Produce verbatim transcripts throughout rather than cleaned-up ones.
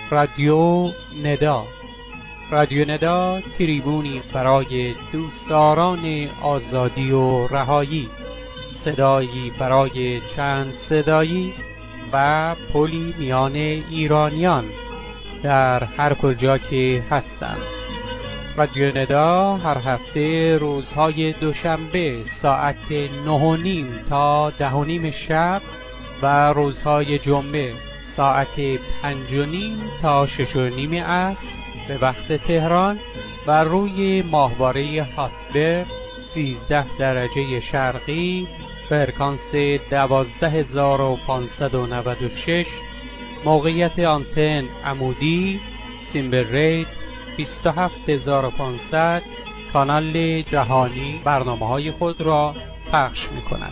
رادیو ندا. رادیو ندا تریبونی برای دوستداران آزادی و رهایی، صدایی برای چند صدایی و پلی میان ایرانیان در هر کجا که هستند. رادیو ندا هر هفته روزهای دوشنبه ساعت نه و نیم تا ده و نیم شب و روزهای جمعه ساعت پنج و نیم تا شش و نیم عصر به وقت تهران و روی ماهواره هاتبر سیزده درجه شرقی فرکانس دوازده هزار و پانصد و نود و شش، موقعیت آنتن عمودی سیمبل ریت بیست و هفت هزار و پانصد، کانال جهانی برنامه‌های خود را پخش می‌کند.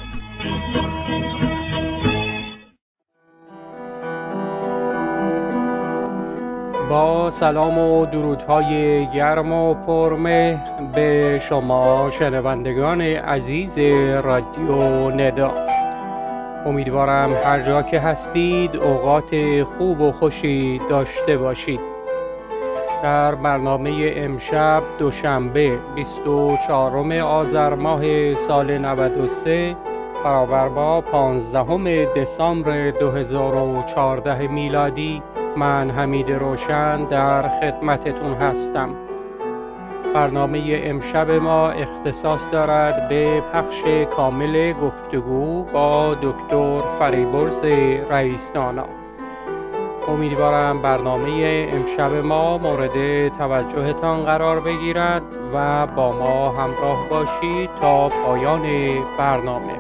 با سلام و درودهای گرم و پرمهر به شما شنوندگان عزیز رادیو ندا، امیدوارم هر جا که هستید اوقات خوب و خوشی داشته باشید. در برنامه امشب دوشنبه بیست و چهارم آذر ماه سال نود و سه برابر با پانزدهم دسامبر دو هزار و چهارده میلادی، من حمید روشن در خدمتتون هستم. برنامه امشب ما اختصاص دارد به پخش کامل گفتگو با دکتر فریبرز رئیس‌دانا. امیدوارم برنامه امشب ما مورد توجهتان قرار بگیرد و با ما همراه باشید تا پایان برنامه.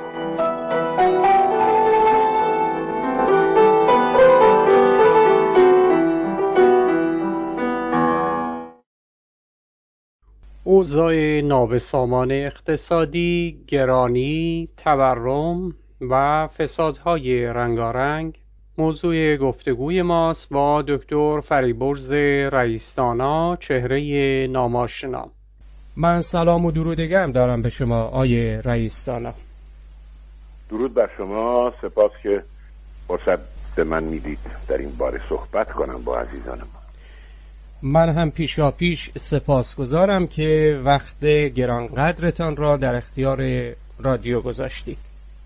اوضاع نابسامان اقتصادی، گرانی، تورم و فسادهای رنگارنگ موضوع گفتگوی ماست با دکتر فریبرز رئیس‌دانا، چهره ناماشنا. من سلام و درود گرم دارم به شما آیه رئیس‌دانا. درود بر شما، سپاس که فرصت به من میدید در این باره صحبت کنم با عزیزان ما. من هم پیشا پیش سپاسگزارم که وقت گرانقدرتان را در اختیار رادیو گذاشتید.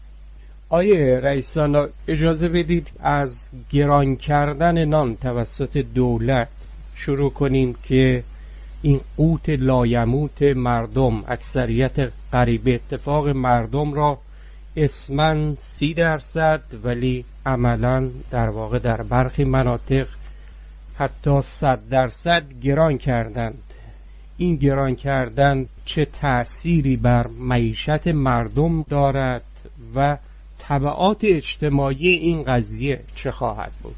آیه رئیس‌دانا، اجازه بدید از گران کردن نان توسط دولت شروع کنیم که این قوت لایموت مردم، اکثریت قریب اتفاق مردم را اسماً سی درصد ولی عملاً در واقع در برخی مناطق حتی صد درصد گران کردند. این گران کردن چه تأثیری بر معیشت مردم دارد و تبعات اجتماعی این قضیه چه خواهد بود؟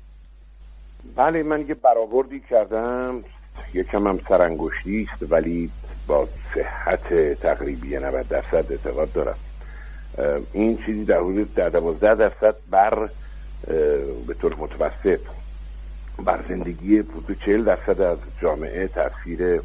بله، من یه برآوردی کردم، یکم هم سرانگشتی است ولی با صحت تقریبی نود درصد اعتقاد دارم. این چیزی در حدود دوازده درصد بر به طور متوسط بر زندگی حدود چهل درصد از جامعه تأثیر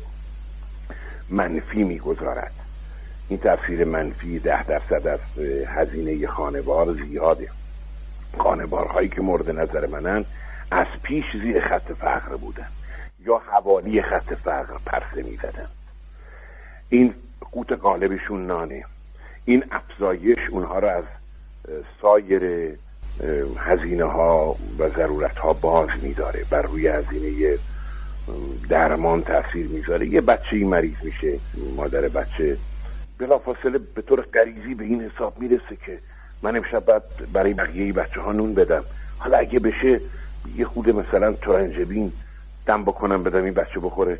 منفی میگذارد. این تأثیر منفی ده درصد از هزینه خانوار زیاده. خانوارهایی که مورد نظر منن از پیش زیر خط فقر بودن یا حوالی خط فقر پرسه میزدن. این قوت غالبشون نانه. این افزایش اونها را از سایر هزینه ها و ضرورت ها باز میداره، بر روی هزینه درمان تاثیر میذاره. یه بچه ای مریض میشه، مادر بچه بلافاصله به طور غریزی به این حساب میرسه که من امشب باید برای بقیه بچه ها نون بدم، حالا اگه بشه یه خود مثلا ترنجبین دم بکنم بدم این بچه بخوره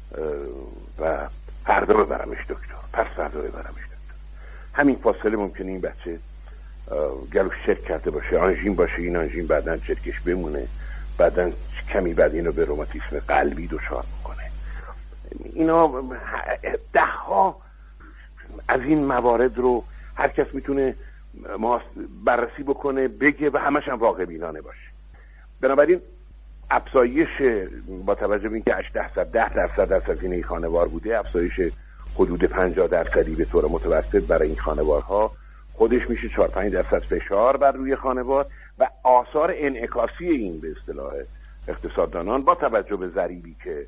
و فردا ببرمش دکتر، پس فردا ببرمش دکتر. همین فاصله ممکنه این بچه گلوش چرک کرده باشه، آنژین باشه، این آنژین بعدن چرکش بمونه، بعدن کمی بعد اینو به روماتیسم قلبی دچار میکنه. اینا ده ها از این موارد رو هر کس میتونه بررسی بکنه، بگه و همش هم واقع بینانه باشه. بنابراین افزایش با توجه به اینکه هشده درصد از هزینه خانوار بوده، افزایش حدود پنجاه درصدی به طور متوسط برای این خانوارها خودش میشه چهار پنج درصد فشار بر روی خانوار و آثار انعکاسی این به اصطلاح اقتصاددانان با توجه به ضریبی که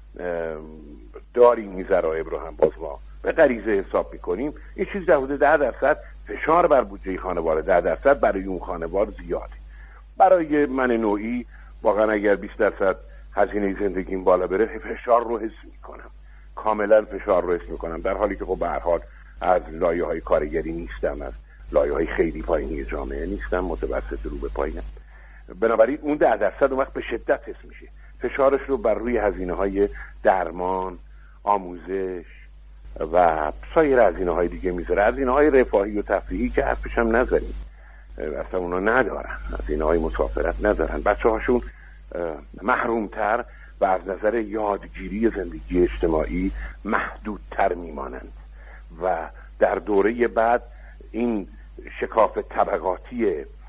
داریم این ضرایب رو هم باز ما به غریزه حساب میکنیم، این چیز در حدود ده درصد فشار بر بودجه خانواده، ده درصد برای اون خانوار زیاده. برای من نوعی واقعا اگر بیست درصد هزینه زندگیم بالا بره فشار رو حس میکنم، کاملا فشار رو حس میکنم، در حالی که خب به هر حال از لایه‌های کارگری نیستم، از لایه‌های خیلی پایینی جامعه نیستم، متوسط رو به پایینم. بنابراین اون ده درصد اون وقت به شدت حس میشه، فشارش رو بر روی هزینه‌های درمان، آموزش و سایر هزینه‌های دیگه میذاره. هزینه‌های رفاهی و تفریحی که حرفش هم نذاریم، اصلا اونا ندارن، هزینه‌های مسافرت ندارن، بچه‌هاشون محرومتر و از نظر یادگیری زندگی اجتماعی محدودتر میمانند و در دوره بعد این شکاف طبقاتی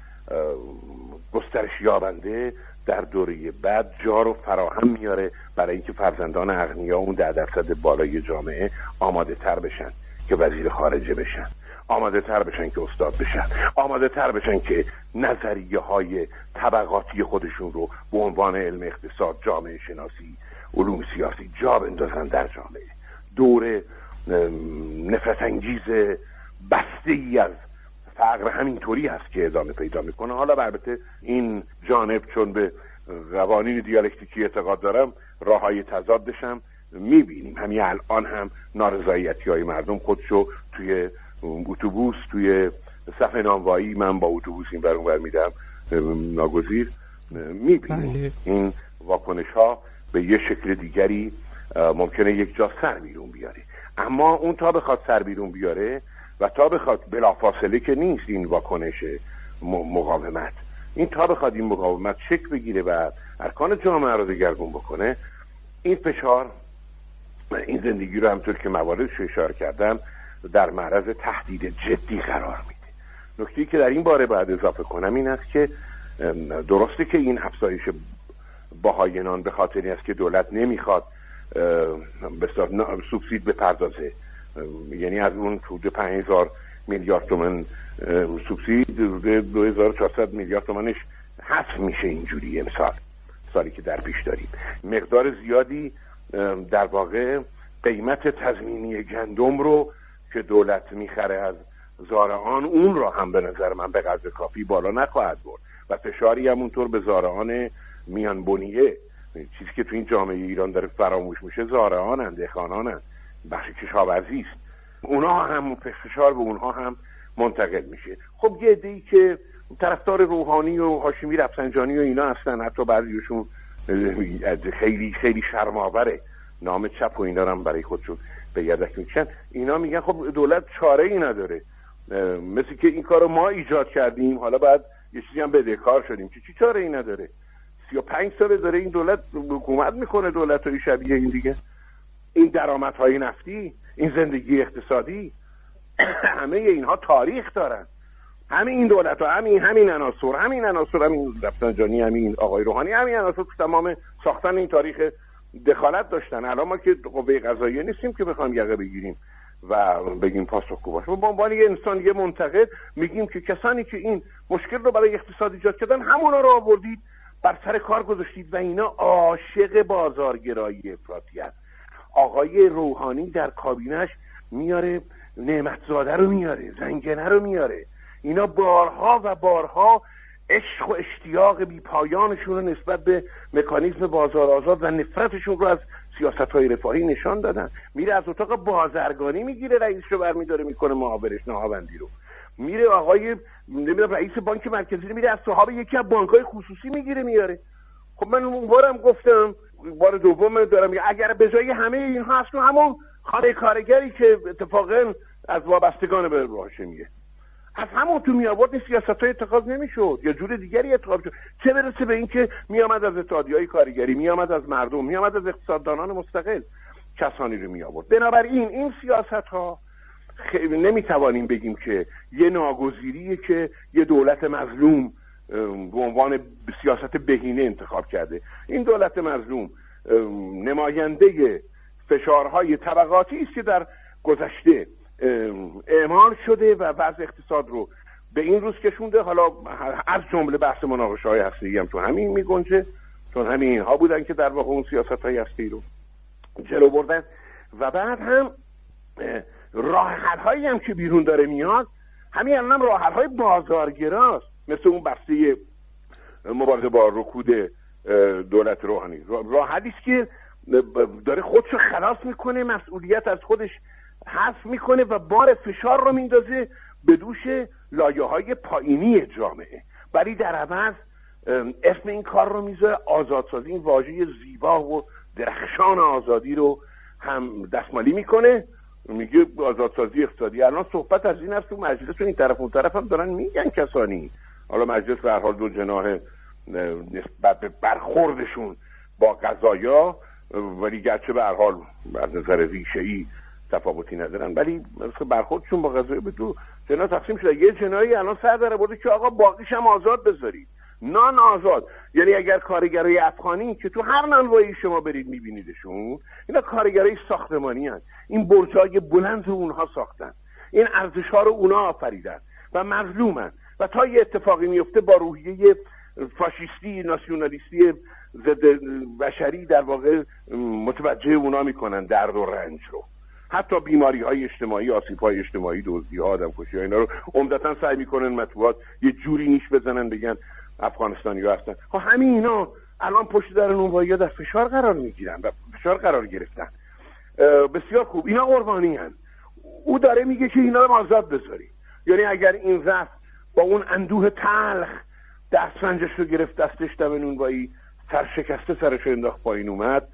گسترش یابنده در دوره بعد جا رو فراهم میاره برای اینکه فرزندان اغنیا اون ده درصد بالای جامعه آماده تر بشن که وزیر خارجه بشن، آماده تر بشن که استاد بشن، آماده تر بشن که نظریه های طبقاتی خودشون رو به عنوان علم اقتصاد، جامعه شناسی، علوم سیاسی جا بندازن در جامعه. دوره نفرت انگیز بسته ای از فقر همینطوری هست که ادامه پیدا میکنه. حالا البته این جانب چون به قوانین دیالکتیکی اعتقاد دارم، راههای تضادش هم میبینیم. همین الان هم نارضایتی های مردم خودشو توی اتوبوس، توی صف نانوایی من با اتوبوس این برون بر میدم ناگزیر میبینیم. این واکنش ها به یه شکل دیگری ممکنه یک جا سر بیرون بیاره، اما اون تا بخواد سر بیرون بیاره و تا بخواد بلافاصله که نیست این واکنش مقاومت، این تا بخواد این مقاومت شکل بگیره و ارکان جامعه رو دگرگون بکنه، این فشار این زندگی رو همطور که مواردش اشاره کردم در معرض تهدید جدی قرار میده. نکته‌ای که در این باره باید اضافه کنم این است که درسته که این افزایش بهای نان به خاطر این است که دولت نمیخواد به سوبسید بپردازه، یعنی از اون حدود پنج هزار میلیارد تومان سوبسید دو هزار و چهارصد میلیارد تومانش حذف میشه اینجوری امسال، سالی که در پیش داریم. مقدار زیادی در واقع قیمت تضمینی گندم رو که دولت میخره از زارعان، اون رو هم به نظر من به قدر کافی بالا نخواهد برد و فشاری همونطور به زارعان میان بنیه، چیزی که تو این جامعه ایران داره فراموش میشه، زارعانن، دهقانانن، بخش کشاورزی است، اونها هم فشار به اونها هم منتقل میشه. خب یه عده‌ای که طرفدار روحانی و هاشمی رفسنجانی و اینا هستن، حتی بعضیشون خیلی خیلی شرم‌آوره، نام چپ و اینا هم برای خودشون به یدک میکشن، اینا میگن خب دولت چاره ای نداره، مثل که این کارو ما ایجاد کردیم حالا بعد یه چیزی هم بدهکار شدیم. چی چی چاره ای نداره؟ سی و پنج ساله داره این دولت حکومت میکنه، دولت‌های شبیه این دیگه، این درآمدهای نفتی، این زندگی اقتصادی، همه اینها تاریخ دارن. همین این دولت ها، همین همین عناصر، همین عناصر، همین رفسنجانی، همین آقای روحانی، همین عناصر تو تمام ساختن این تاریخ دخالت داشتن. الان ما که قوه قضاییه نیستیم که بخوام یقه بگیریم و بگیم پاسخگو باشیم. با عنوان یه انسان، یه منتقد، میگیم که کسانی که این مشکل رو برای اقتصاد ایجاد کردن همونا رو آوردید بر سر کار گذاشتید و اینا عاشق بازارگرایی افراطی هست. آقای روحانی در کابینش میاره نعمتزاده رو میاره، زنگنه رو میاره، اینا بارها و بارها عشق و اشتیاق بی پایانشون رو نسبت به مکانیزم بازار آزاد و نفرتشون رو از سیاست‌های رفاهی نشان دادن. میره از اتاق بازرگانی میگیره رئیسش رو برمیداره میکنه معاورش نهاوندی رو، میره آقای نمیدونم رئیس بانک مرکزی رو میره از صاحب یکی از بانک‌های خصوصی میگیره میاره. خب من اون بارم گفتم، بار دوم دارم میگم، اگر به جای همه اینها هست همون خانه کارگری که اتفاقا از وابستگان به هاشمیه از همون تو می آورد، این سیاست‌های اتخاذ نمی‌شد یا جور دیگری اتخاذ شد، چه برسه به این که میامد از اتحادیه‌های کارگری، میامد از مردم، میامد از اقتصاددانان مستقل کسانی رو می آورد. بنابراین این سیاست‌ها نمیتوانیم بگیم که یه ناگزیریه که یه دولت مظلوم به عنوان سیاست بهینه انتخاب کرده. این دولت مظلوم نماینده فشارهای طبقاتی است که در گذشته اعمال شده و وضع اقتصاد رو به این روز کشونده. حالا از جمله بحث مناقشه‌های هسته‌ای هم تو همین میگنجه، چون همین اینها بودن که در واقع اون سیاست‌های هستی رو جلو بردن. و بعد هم راه حل‌هایی هم که بیرون داره میاد، همین الان هم راه حل‌های بازارگراست، مثل اون بسته مبارزه با رکود دولت روحانی. راه حلی است که داره خودشو خلاص میکنه، مسئولیت از خودش حذف میکنه و بار فشار رو میندازه به دوش لایه‌های پایینی جامعه، ولی در عوض اسم این کار رو میذاره آزادسازی. این واژه زیبا و درخشان آزادی رو هم دستمالی میکنه، میگه آزادسازی اقتصادی. الان صحبت از این است تو مجلس این طرف اون طرف هم دارن میگن کسانی، حالا مجلس به هر حال دو جناح نسبت به برخوردشون با قضایا، ولی گرچه به هر حال از نظر ریشه‌ای تفاوتی ندارن، ولی برخوردشون با قضایا به دو جناح تقسیم شده. یه جناحی الان سر داره برده که آقا باقیش هم آزاد بذارید، نان آزاد. یعنی اگر کارگرای افغانی که تو هر نانوایی شما برید میبینیدشون، اینا کارگرای ساختمانی هستند، این برجای بلند اونها ساختن، این ارزش‌ها رو اونها آفریدن و مظلومن و تا یه اتفاقی میفته با روحیه فاشیستی ناسیونالیستی ضد بشری در واقع متوجه اونا میکنن درد و رنج رو، حتی بیماری های اجتماعی، آسیب های اجتماعی، دزدی ها، آدم کشی ها، اینا رو عمدتا سعی میکنن مطبوعات یه جوری نیش بزنن بگن افغانستانی ها هستن. ها همین اینا الان پشت در نونوایی ها در فشار قرار میگیرن و فشار قرار گرفتن. بسیار خوب، اینا قربانی هن. او داره میگه که اینا رو آزاد بذاری. یعنی اگر این رفت با اون اندوه تلخ دسترنجش رو گرفت دستش دم نونوایی، سرشکسته سرش انداخت پایین اومد،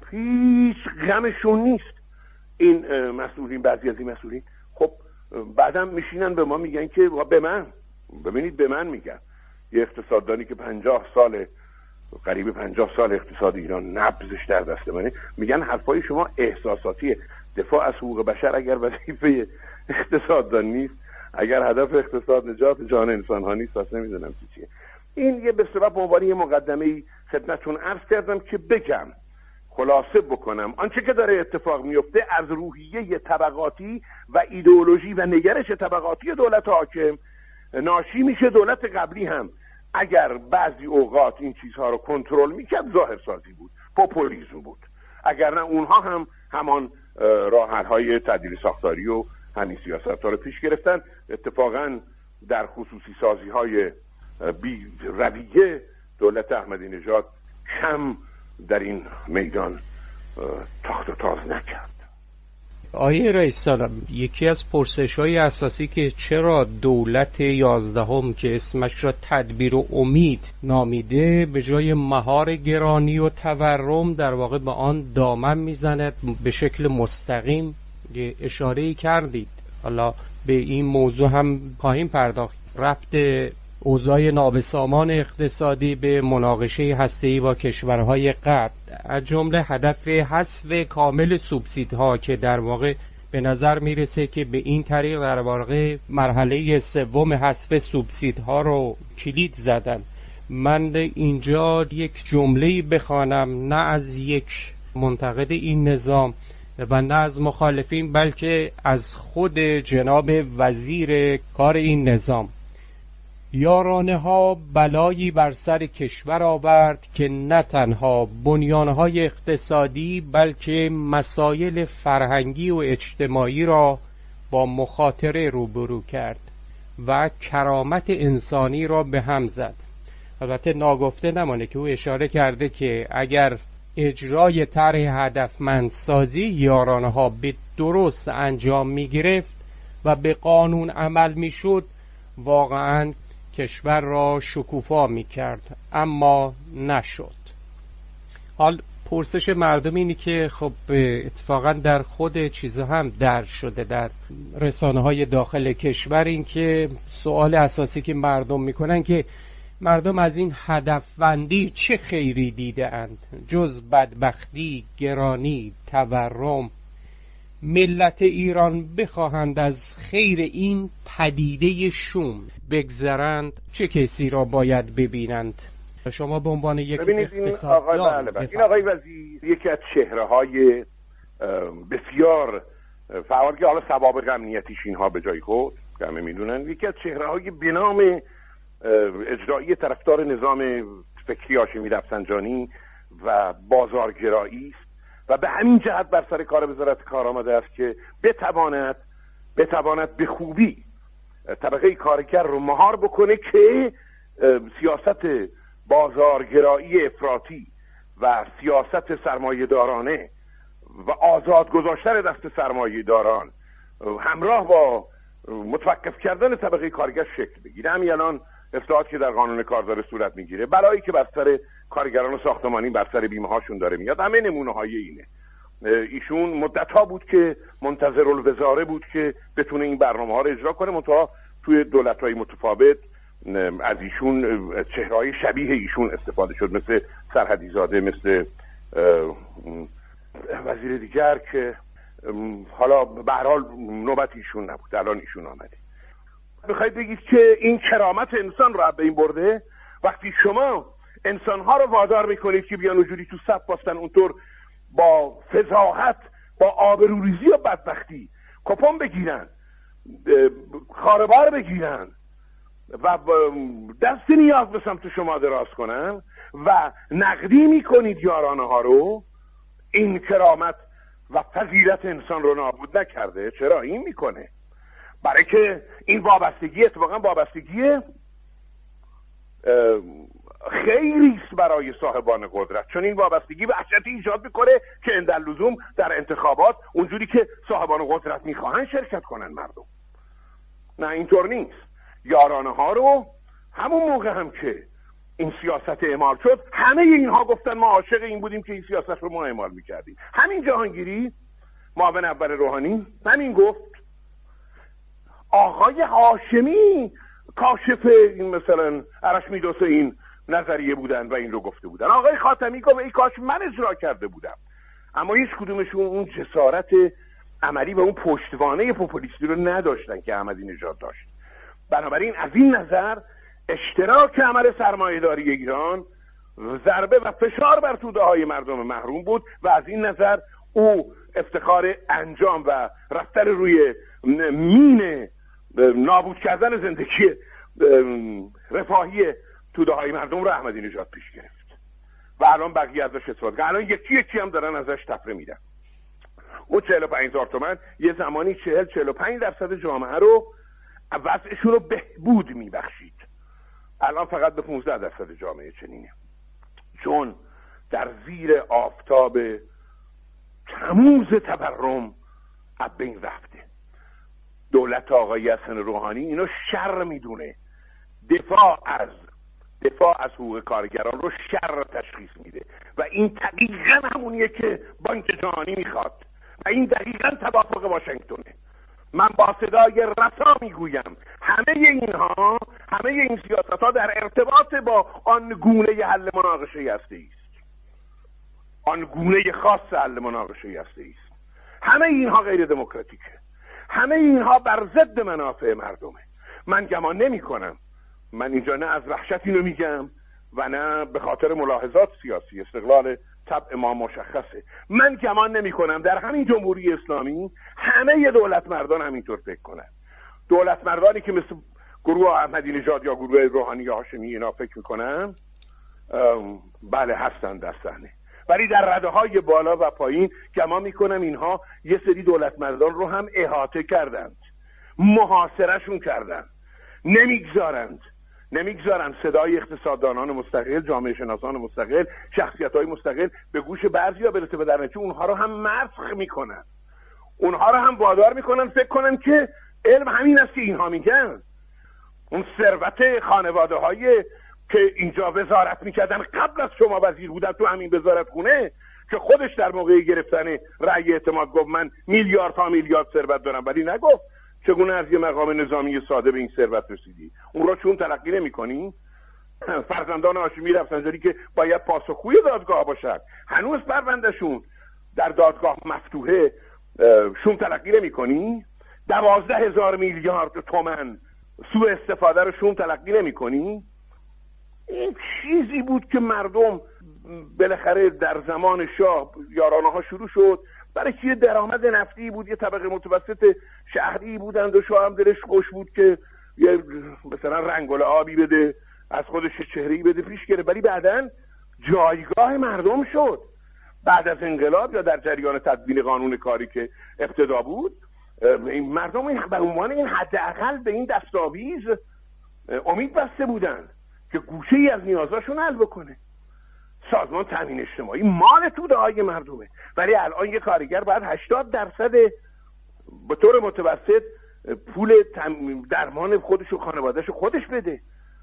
هیچ غمشون نیست این مسئولین. بعضی از این مسئولین خب بعدم میشینن به ما میگن که به من ببینید به من میگن یه اقتصاددانی که پنجاه سال قریب پنجاه سال اقتصاد ایران نبضش در دست منه، میگن حرفای شما احساساتیه. دفاع از حقوق بشر اگر وظیفه اقتصاددان نیست، اگر هدف اقتصاد نجات جان انسان ها نیست، پس نمیدونم چی چیه. این یه به سبب عنوان یه مقدمه‌ای خدمتتون عرض کردم که بگم، خلاصه بکنم آنچه که داره اتفاق میفته از روحیه طبقاتی و ایدئولوژی و نگرش طبقاتی دولت حاکم ناشی میشه. دولت قبلی هم اگر بعضی اوقات این چیزها رو کنترل میکرد ظاهر سازی بود، پوپولیسم بود، اگر نه اونها هم همان راه حل‌های تعدیل ساختاری و همین سیاست‌ها رو پیش گرفتن. اتفاقا در خصوصی سازی‌های بی رویه دولت احمدی نژاد کم در این میدان تاخت و تاز نکرد. آیه رئیس سلام، یکی از پرسش‌های اساسی که چرا دولت یازدهم که اسمش را تدبیر و امید نامیده به جای مهار گرانی و تورم در واقع به آن دامن میزند، به شکل مستقیم اشاره‌ای کردید. حالا به این موضوع هم خواهیم پرداخت. ربط اوضاع نابسامان اقتصادی به مناقشه هسته‌ای با کشورهای غرب، از جمله هدف حذف کامل سوبسیدها که در واقع به نظر میرسه که به این طریق در واقع مرحله سوم حذف سوبسیدها رو کلید زدن. من اینجا یک جمله‌ای بخوانم، نه از یک منتقد این نظام و نه از مخالفین، بلکه از خود جناب وزیر کار این نظام. یارانه ها بلایی بر سر کشور آورد که نه تنها بنیانهای اقتصادی بلکه مسائل فرهنگی و اجتماعی را با مخاطره روبرو کرد و کرامت انسانی را به هم زد. البته ناگفته نمانه که او اشاره کرده که اگر اجرای طرح هدفمندسازی یارانه ها به درست انجام می گرفت و به قانون عمل می شد، واقعاً کشور را شکوفا می کرد، اما نشد. حال پرسش مردم اینی که خب اتفاقا در خود چیزا هم درج شده در رسانه های داخل کشور، این که سوال اساسی که مردم میکنن که مردم از این هدفمندی چه خیری دیده اند جز بدبختی، گرانی، تورم. ملت ایران بخواهند از خیر این پدیده شوم بگذرند، چه کسی را باید ببینند؟ شما به عنوان یک اقتصاددان، بله بله. این آقای وزیر یکی از چهره‌های بسیار فعال که حالا سوابق امنیتیش اینها به جای خود همه میدونن، یکی از چهره‌های به نام اجرایی طرفدار نظام فکری هاشمی رفسنجانی و بازارگرایی است و به همین جهت بر سر کار وزارت کار آمده است که بتواند بتواند به خوبی طبقه کارگر رو مهار بکنه که سیاست بازارگرایی افراطی و سیاست سرمایه دارانه و آزاد گذاشتن دست سرمایه داران همراه با متوقف کردن طبقه کارگر شکل بگیره. همین الان اصلاحاتی که در قانون کار داره صورت میگیره، بلایی که بر سر کارگران ساختمانی بر سر بیمه هاشون داره میاد، همه نمونه های اینه. ایشون مدت ها بود که منتظر الوزاره بود که بتونه این برنامه ها رو اجرا کنه، منتها توی دولت های متفاوت از ایشون چهرهای شبیه ایشون استفاده شد، مثل سرحدی زاده، مثل وزیر دیگر که حالا به هر حال نوبت ایشون نبود، الان ایشون آمده. میخواید بگید که این کرامت انسان رو به این برده؟ وقتی شما انسانها رو وادار میکنید که بیان وجودی تو صف باستن، اونطور با فضاحت، با آبروریزی و بدبختی کپون بگیرن، خاربار بگیرن و دست نیاز به سمت شما دراز کنن و نقدی میکنید یارانه ها رو، این کرامت و فضیلت انسان رو نابود نکرده؟ چرا این میکنه؟ برای که این وابستگی اتفاقا وابستگی خیلی است برای صاحبان قدرت، چون این وابستگی وحشتی ایجاد میکنه که اندر لزوم در انتخابات اونجوری که صاحبان قدرت میخواهن شرکت کنن مردم. نه اینطور نیست. یارانه ها رو همون موقع هم که این سیاست اعمال شد، همه اینها گفتن ما عاشق این بودیم که این سیاست رو ما اعمال میکردیم. همین جهانگیری معاون اول روحانی همین گفت. آقای هاشمی کاشف این مثلا ارشمیدس این نظریه بودن و این رو گفته بودن. آقای خاتمی گفت ای کاش من اجرا کرده بودم. اما هیچ کدومشون اون جسارت عملی و اون پشتوانه پوپولیستی رو نداشتن که احمدی نژاد داشت. بنابراین از این نظر اشتراک عمل سرمایه‌داری ایران ضربه و فشار بر توده های مردم محروم بود و از این نظر او افتخار انجام و رفتن روی مین نابود کردن زندگی رفاهی توده های مردم رو احمدی نژاد پیش گرفت و الان بقیه ازش استفاده. الان یکی یکی هم دارن ازش تفره میدن. اون چهل و پنج هزار تومن یه زمانی چهل چهل و پنج درصد جامعه رو وضعشون رو بهبود میبخشید، الان فقط به پانزده درصد جامعه چنینه، چون در زیر آفتاب تموز تورم از بین رفته. دولت آقای حسن روحانی اینو شر میدونه، دفاع از دفاع از حقوق کارگران رو شر تشخیص میده و این دقیقاً همونیه که بانک جهانی میخواد و این دقیقاً توافق واشنگتونه. من با صدای رسا میگویم همه اینها، همه این سیاست ها در ارتباط با آن گونه حل مناقشه هستی است، آن گونه خاص حل مناقشه هستی است. همه اینها غیر دموکراتیکه، همه اینها بر ضد منافع مردمه. من گمان نمی کنم، من اینجا نه از وحشت اینو میگم و نه به خاطر ملاحظات سیاسی، استقلال طبع ما مشخصه. من گمان نمی کنم در همین جمهوری اسلامی همه دولت مردان همینطور فکر کنن. دولت مردانی که مثل گروه احمدی نژاد یا گروه روحانی یا هاشمی اینا فکر میکنن، بله هستن در صحنه، ولی در رده های بالا و پایین گمان میکنم اینها یه سری دولت مردان رو هم احاطه کردند، محاصرهشون کردند، نمیگذارند نمیگذارن صدای اقتصاددانان مستقل، جامعه شناسان مستقل، شخصیت‌های مستقل به گوش بعضیا برسه و در نتیجه اونها رو هم مسخ میکنن، اونها رو هم وادار میکنن فکر کنن که علم همین است که اینها میگن. اون ثروت خانواده‌های که اینجا وزارت میکردن قبل از شما وزیر بودن تو همین وزارت خونه، که خودش در موقع گرفتن رأی اعتماد گفت من میلیارد تا میلیارد ثروت دارم، ولی نگفت چگونه از یه مقام نظامی ساده به این ثروت رسیدی. اون رو چون تلقی نمی‌کنی؟ فرزندان هاشمی رفسنجانی که باید پاسخگوی دادگاه باشن، هنوز پروندهشون در دادگاه مفتوحه، شون تلقی نمی‌کنی؟ دوازده هزار میلیارد تومان سوء استفاده رو شون تلقی نمی‌کنی؟ این چیزی بود که مردم بالاخره در زمان شاه یارانه ها شروع شد، برای که یه درآمد نفتی بود، یه طبقه متوسط شهری بودند و شاه هم دلش خوش بود که یه مثلا رنگول آبی بده از خودش چهره‌ای بده پیش گرفت، ولی بعداً جایگاه مردم شد. بعد از انقلاب یا در جریان تدوین قانون کاری که ابتدا بود، مردم به عنوان این حداقل به این دستاویز امید بسته بودند که گوشه‌ای از نیازاشون حل بکنه. سازمان تامین اجتماعی مال توده های مردمه، ولی الان یه کارگر باید هشتاد درصد به طور متوسط پول درمان خودش و خانواده‌اش خودش بده.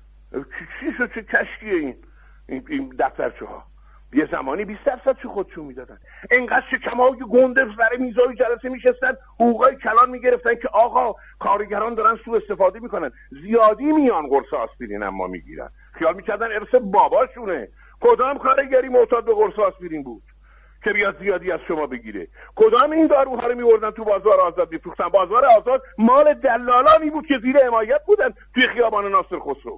چی شد؟ چه کشکیه این این دفترچه ها؟ یه زمانی بیست درصد چه خودشون میدادن. اینقدر شکم‌های گنده سر میزای جلسه میشستن، حقوقای کلان میگرفتن که آقا کارگران دارن سوء استفاده میکنن. زیادی میان قرص آسپرین اما میگیرن، خیال میکردن ارث باباشونه. کدام کارگری معتاد به قرص آسپرین بود که بیاد زیادی از شما بگیره؟ کدام این داروها رو میوردن تو بازار آزاد میفروختن؟ بازار آزاد مال دلالانی بود که زیر حمایت بودن توی خیابان ناصر خسرو.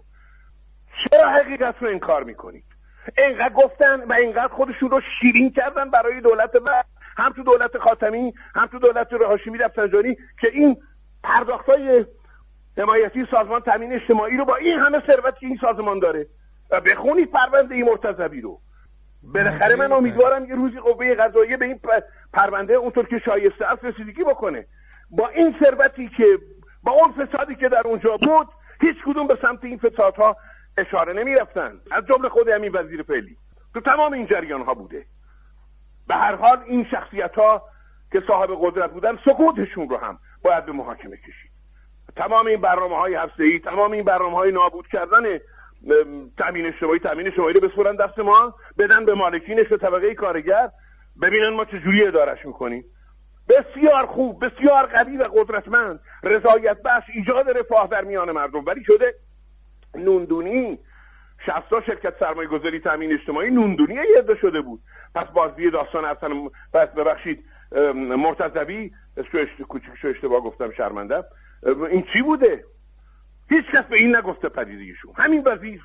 چرا حقیقت رو انکار میکنید؟ اینقدر گفتن و اینقدر خودشون رو شیرین کردن برای دولت و هم تو دولت خاتمی هم تو دولت هاشمی رفسنجانی که این پرداختای حمایتی سازمان تامین اجتماعی رو با این همه ثروتی که این سازمان داره، و بخونید پرونده این مرتضوی رو. بالاخره من امیدوارم یه روزی قوه قضاییه به این پرونده اونطور که شایسته است رسیدگی بکنه. با این ثروتی که با اون فسادی که در اونجا بود، هیچ کدوم به سمت این فسادها اشاره نمی رفتن، از جمله خود همین وزیر فعلی تو تمام این جریان ها بوده. به هر حال این شخصیت ها که صاحب قدرت بودن سقوطشون رو هم باید به محاکمه کشید. تمام این برنامه های هفته‌ای، تمام این برنامه های نابود کردن تامین اجتماعی تامین اجتماعی رو بسپرن دست ما، بدن به مالکینش و طبقه کارگر، ببینن ما چجوری ادارش میکنیم. بسیار خوب، بسیار قوی و قدرتمند، رضایت بخش، ایجاد رفاه در میان مردم، ولی شده نوندونی. شصت تا شرکت سرمایه گذاری تامین اجتماعی نوندونی یه عده شده بود. پس بازی داستان اصلا پس ببخشید مرتضوی کوچیکشو اشتباه گفتم، شرمنده. این چی بوده؟ هیچ کس به این نگفته پدیدگیشون. همین وزیر،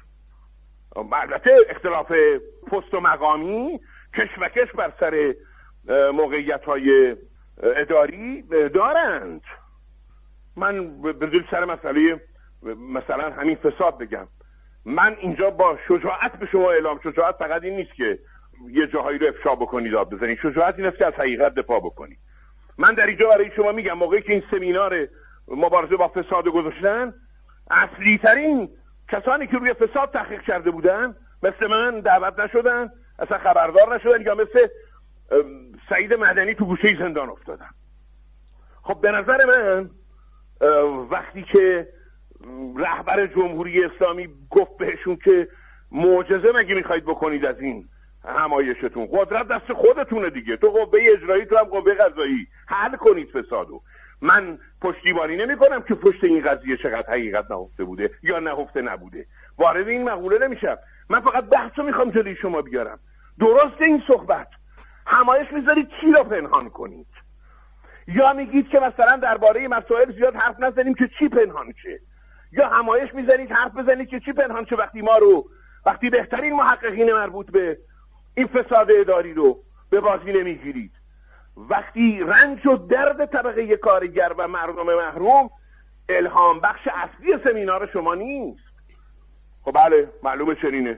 البته اختلاف پست و مقامی، کشمکش بر سر موقعیت های اداری دارند. من به دل سر مسئله مثلا همین فساد بگم، من اینجا با شجاعت به شما اعلام، شجاعت فقط این نیست که یه جاهایی رو افشا بکنید آب بزنید، شجاعت این است که از حقیقت دفاع بکنید. من در اینجا برای شما میگم موقعی که این سمینار مبارزه با فساد گذاشتن، اصلی ترین کسانی که روی فساد تحقیق کرده بودن مثل من دعوت نشدن، اصلا خبردار نشدن، یا مثل سعید مدنی تو گوشه زندان افتادن. خب به نظر من وقتی که رهبر جمهوری اسلامی گفت بهشون که معجزه مگه میخواید بکنید از این همایشتون، قدرت دست خودتونه دیگه، تو قوه اجرایی تو هم قوه قضایی، حل کنید فسادو. من پشتیبانی نمی کنم که پشت این قضیه چقدر حقیقت نهفته بوده یا نهفته نبوده، وارد این مقوله نمیشم. من فقط بحثو میخوام جلوی شما بیارم. درسته این صحبت، همایش میذارید چی رو پنهان کنید، یا میگید که مثلا درباره مسائل زیاد حرف نزنیم که چی پنهان شه، یا همایش میذارید حرف بزنید که چی پنهان شه، وقتی ما رو وقتی بهترین محققین مربوط به این فساد اداری رو به بازی نمیگیرید، وقتی رنج و درد طبقه کارگر و مردم محروم الهام بخش اصلی سمینار شما نیست. خب بله معلومه چنینه،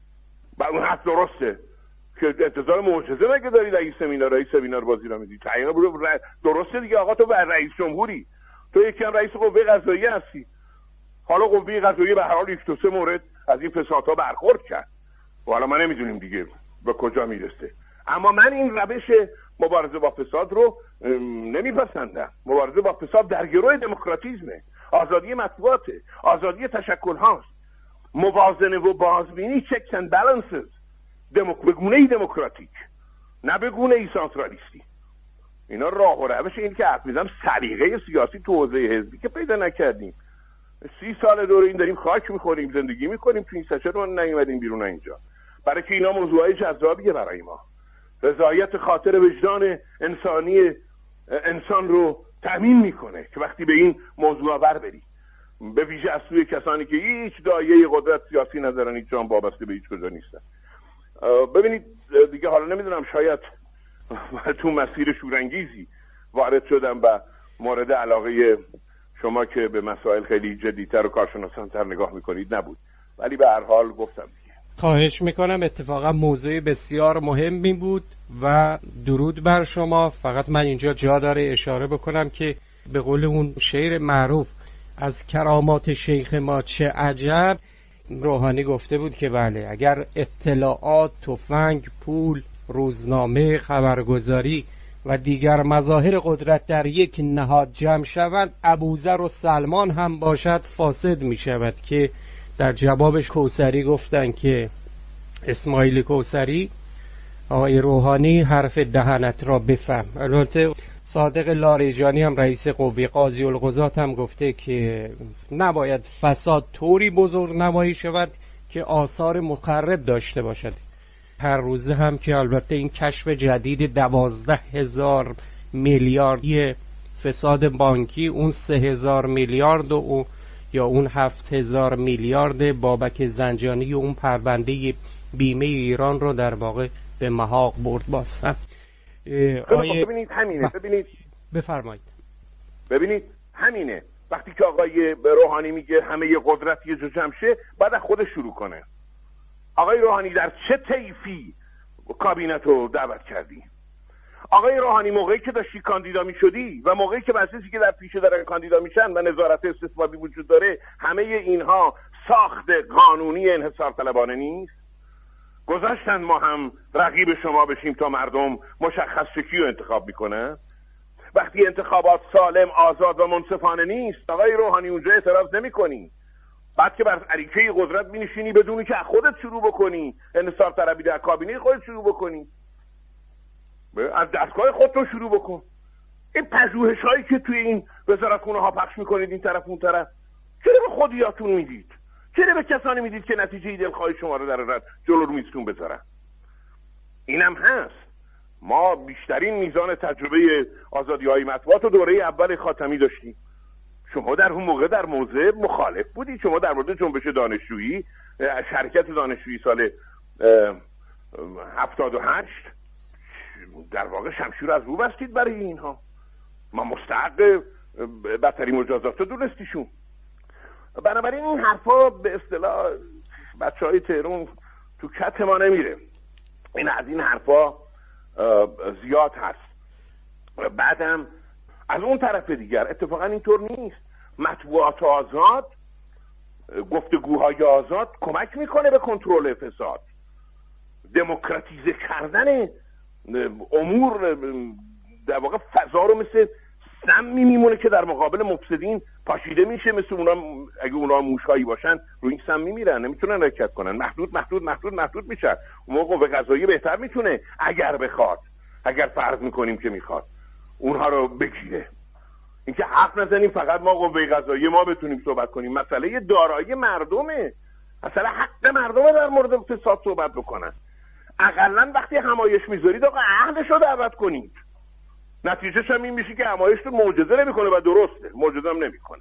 و اون حد درسته که انتظار معجزه مگه دارید این سمینار این سمینار بازی رو میدید. درسته دیگه آقا، تو بر رئیس جمهوری، تو یکی هم رئیس قوه قضاییه هستی. حالا قوه قضاییه به هر حال یک دو سه مورد از این فسادها برخورد کرد و حالا ما نمیدونیم دیگه به کجا میرسه. اما من این روش مبارزه با فساد رو نمیپسندم. مبارزه با فساد در گروه دموکراتیزمه، آزادی مطبوعاته، آزادی تشکل هاست، موازنه و بازبینی، چکس اند بالانسز، دموک... به گونه‌ای دموکراتیک، نه به گونه‌ای سانترالیستی. اینا راه و روش این که حرف میزنم سلیقه سیاسی تو حوزه حزبی که پیدا نکردیم. سی سال دوره این داریم خاک میخوریم، زندگی میکنیم تو این سچه رو نیومدیم بیرون اینجا، برای که اینا موضوعای جذابیه برای ما. رضایت خاطر وجدان انسانی انسان رو تامین میکنه که وقتی به این موضوع بر بری، به ویژه از سوی کسانی که هیچ دایه قدرت سیاسی ندارن، هیچ جان وابسته به هیچ کجا نیستن. ببینید دیگه حالا نمیدونم، شاید تو مسیر شورانگیزی وارد شدم و مورد علاقه شما که به مسائل خیلی جدی‌تر و کارشناسان‌تر نگاه میکنید نبود. ولی به هر حال گفتم دیگه. خواهش میکنم، اتفاقا موضوع بسیار مهمی بود و درود بر شما. فقط من اینجا جا داره اشاره بکنم که به قول اون شعر معروف از کرامات شیخ ما چه عجب، روحانی گفته بود که بله اگر اطلاعات، تفنگ، پول، روزنامه، خبرگزاری و دیگر مظاهر قدرت در یک نهاد جمع شوند، ابوذر و سلمان هم باشد فاسد می شود. که در جوابش کوثری گفتن که اسماعیل کوثری آقای روحانی حرف دهنت را بفهم. البته صادق لاریجانی هم رئیس قوه قاضی القضات هم گفته که نباید فساد طوری بزرگ نمایی شود که آثار مخرب داشته باشد. هر روزه هم که البته این کشف جدید دوازده هزار میلیاردی فساد بانکی، اون سه هزار میلیارد و اون یا اون هفت هزار میلیارد بابک زنجانی و اون پرونده بیمه ایران رو در واقع به محاق برد. باستم آیه... ببینید همینه. ببینید بفرمایید. ببینید همینه. وقتی که آقای روحانی میگه همه ی قدرت یه جا جمع شه، بعد از خودش شروع کنه. آقای روحانی در چه طیفی کابینت رو دعوت کردی؟ آقای روحانی موقعی که داشتی کاندیدا میشدی و موقعی که بسیسی که در پیشه دارن کاندیدا میشن و نظارت استثبابی وجود داره، همه اینها ساخت قانونی انحصار طلبانه نیست؟ گذاشتن ما هم رقیب شما بشیم تا مردم مشخص چه رو انتخاب میکنه؟ وقتی انتخابات سالم، آزاد و منصفانه نیست، آقای روحانی اونجا اعتراض نمی کنی. بعد که بر اریکه قدرت مینشینی بدونی که خودت شروع بکنی انحصار طلبی در کابینه خودت شروع بکنی، از دستگاه خودتون شروع بکن. این پژوهش هایی که توی این وزارتخونه ها پخش میکنید این طرف اون طرف، چرا به خودیاتون میدید؟ چرا به کسانی میدید که نتیجه دلخواه شما رو در رد جلو رو میزتون بذارن؟ اینم هست. ما بیشترین میزان تجربه آزادی های مطبوعات و دوره اول خاتمی داشتیم. شما در اون موقع در موضع مخالف بودی. شما در مورد جنبش دانشجویی، شرکت دانشجویی سال هفتاد و هشت در واقع شمشیر از رو بستید برای اینها. ما مستحق بدترین مجازات رو دونستیشون. بنابراین این حرفا به اصطلاح بچه های تهران تو کت ما نمیره. این از این حرفا زیاد هست. بعدم از اون طرف دیگر اتفاقا اینطور نیست. مطبوعات آزاد، گفتگوهای آزاد کمک میکنه به کنترل فساد. دموکراتیزه کردن امور در واقع فضا رو مثل سمی میمونه که در مقابل مفسدین پاشیده میشه. مثل اونا اگه اونا موشهایی باشن رو این سم میمیرن، نمیتونن حرکت کنن، محدود محدود محدود محدود میشن. اون موقع قوه قضاییه بهتر میتونه اگر بخواد، اگر فرض میکنیم که میخواد، اونها رو بگیره. اینکه حق نزنیم فقط ما قوه قضاییه ما بتونیم صحبت کنیم. مسئله دارایی مردمه، مسئله حق مردمه در مورد فساد صحبت بکنن. اقلا وقتی همایش میذارید آقا اهلش رو دعوت کنید. نتیجهش هم این میشه که همایش رو معجزه نمیکنه و درسته، معجزه هم نمیکنه.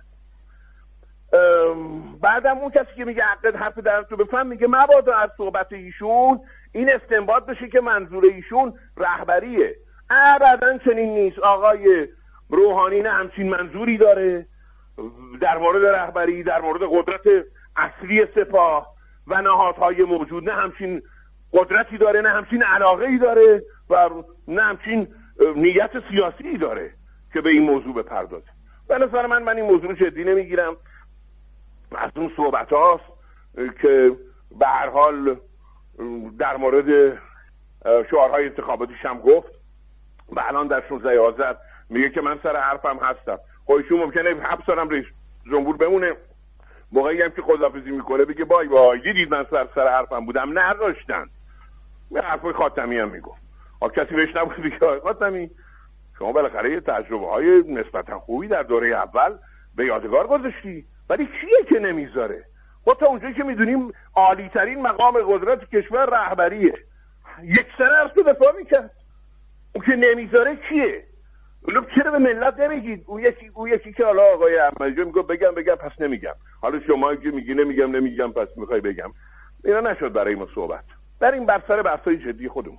بعدم اون کسی که میگه عقد حرف درت رو بفهم، میگه مبادا از صحبت ایشون این استنباط بشه که منظور ایشون رهبریه. ابدا چنین نیست. آقای روحانی نه همچین منظوری داره در مورد رهبری، در مورد قدرت اصلی سپاه و نهادهای موجود، نه همچین قدرتی داره، نه همچین علاقه‌ای داره و نه همچین نیت سیاسی داره که به این موضوع بپردازه. به نظر من من این موضوع جدی نمیگیرم. از اون صحبت هاست که به هر حال در مورد شعارهای انتخاباتیش هم گفت و الان در شانزده آذر میگه که من سر حرفم هستم. خودشون ممکنه هفت سالم رئیس جمهور بمونه، موقعی هم که خداحافظی میکنه بگه بای بای دیدید من سر سر حرفم بودم. نداشتن. به حرفای خاتمی هم میگفت. آقا کسی بهش نبود بگه خاتمی شما بالاخره یه تجربه های نسبتا خوبی در دوره اول به یادگار گذاشتی، ولی کیه که نمیذاره؟ خب تا اونجایی که میدونیم عالی ترین مقام قدرت کشور رهبریه. یک سنه از تو دفاع میکرد. اون که نمیذاره کیه؟ اونو چرا به ملت نمیگید؟ اون یکی اون یکی که حالا آقای احمدی میگه بگم بگم پس نمیگم. حالا شما که میگی نمیگم نمیگم پس میخوای بگم. اینا نشد برای ما صحبت. بریم بر سر بحث‌های جدی خودمون.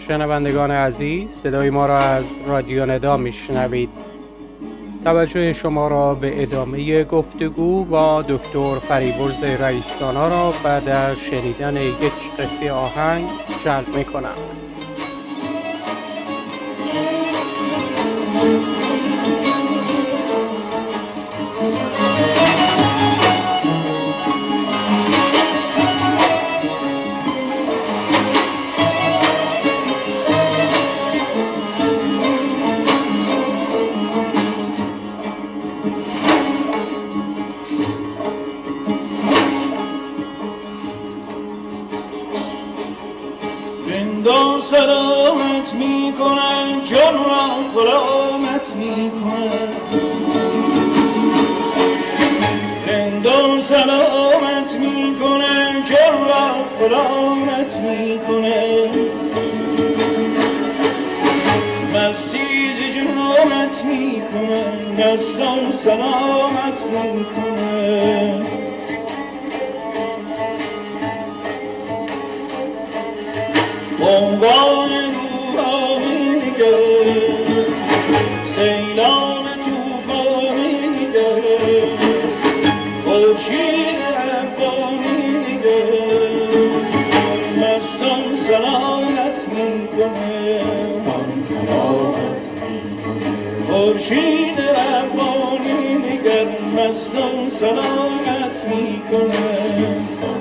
شنوندگان عزیز، صدای ما را از رادیو ندا میشنوید. توجه شما را به ادامه گفتگو با دکتر فریبرز رئیس‌دانا را بعد از شنیدن یک قطعه آهنگ جلب میکنم. سلامت می کنن جان را غلامت می کنن رندان سلامت می کنن جان را غلامت می کنن مستی ز جنانت می کنن مستان سلامت می کنن بانگان روحانی نگر سیلان توفانی نگر خورشید ربانی نگر مستان سلامت میکنه خورشید ربانی نگر مستان سلامت میکنه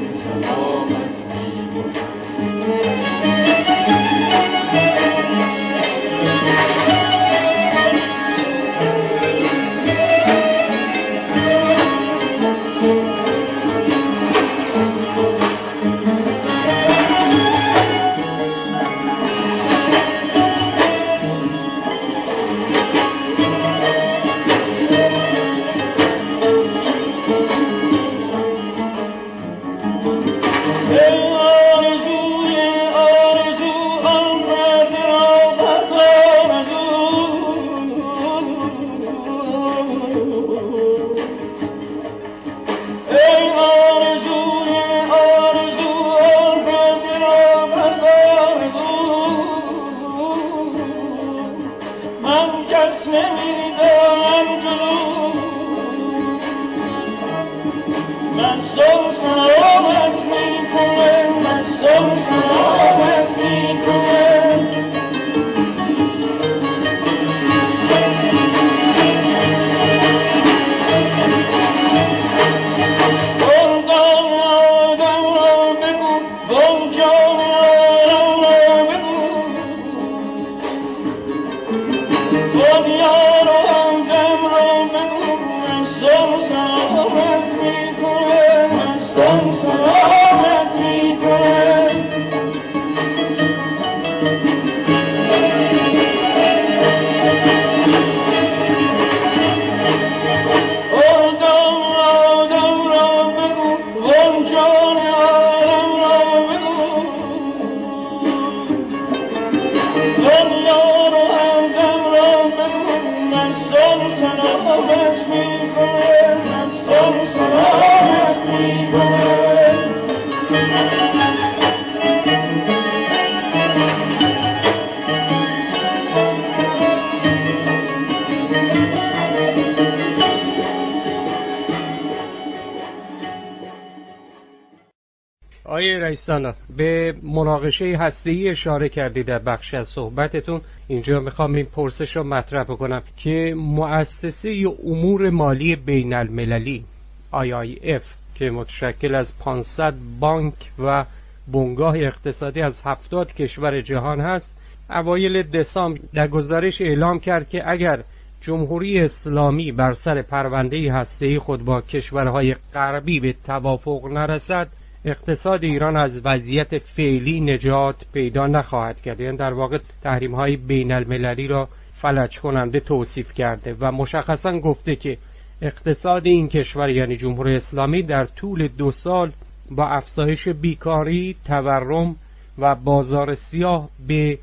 آقای رئیس‌دانا، به مناقشه هسته‌ای اشاره کردید در بخش از صحبتتون. اینجا میخوام این پرسش رو مطرح بکنم که مؤسسه امور مالی بین المللی آی آی اف که متشکل از پانصد بانک و بنگاه اقتصادی از هفتاد کشور جهان هست، اوایل دسامبر در گزارش اعلام کرد که اگر جمهوری اسلامی بر سر پرونده هسته‌ای خود با کشورهای غربی به توافق نرسد، اقتصاد ایران از وضعیت فعلی نجات پیدا نخواهد کرد. یعنی در واقع تحریم‌های بین المللی را فلج کننده توصیف کرده و مشخصا گفته که اقتصاد این کشور یعنی جمهوری اسلامی در طول دو سال با افزایش بیکاری، تورم و بازار سیاه به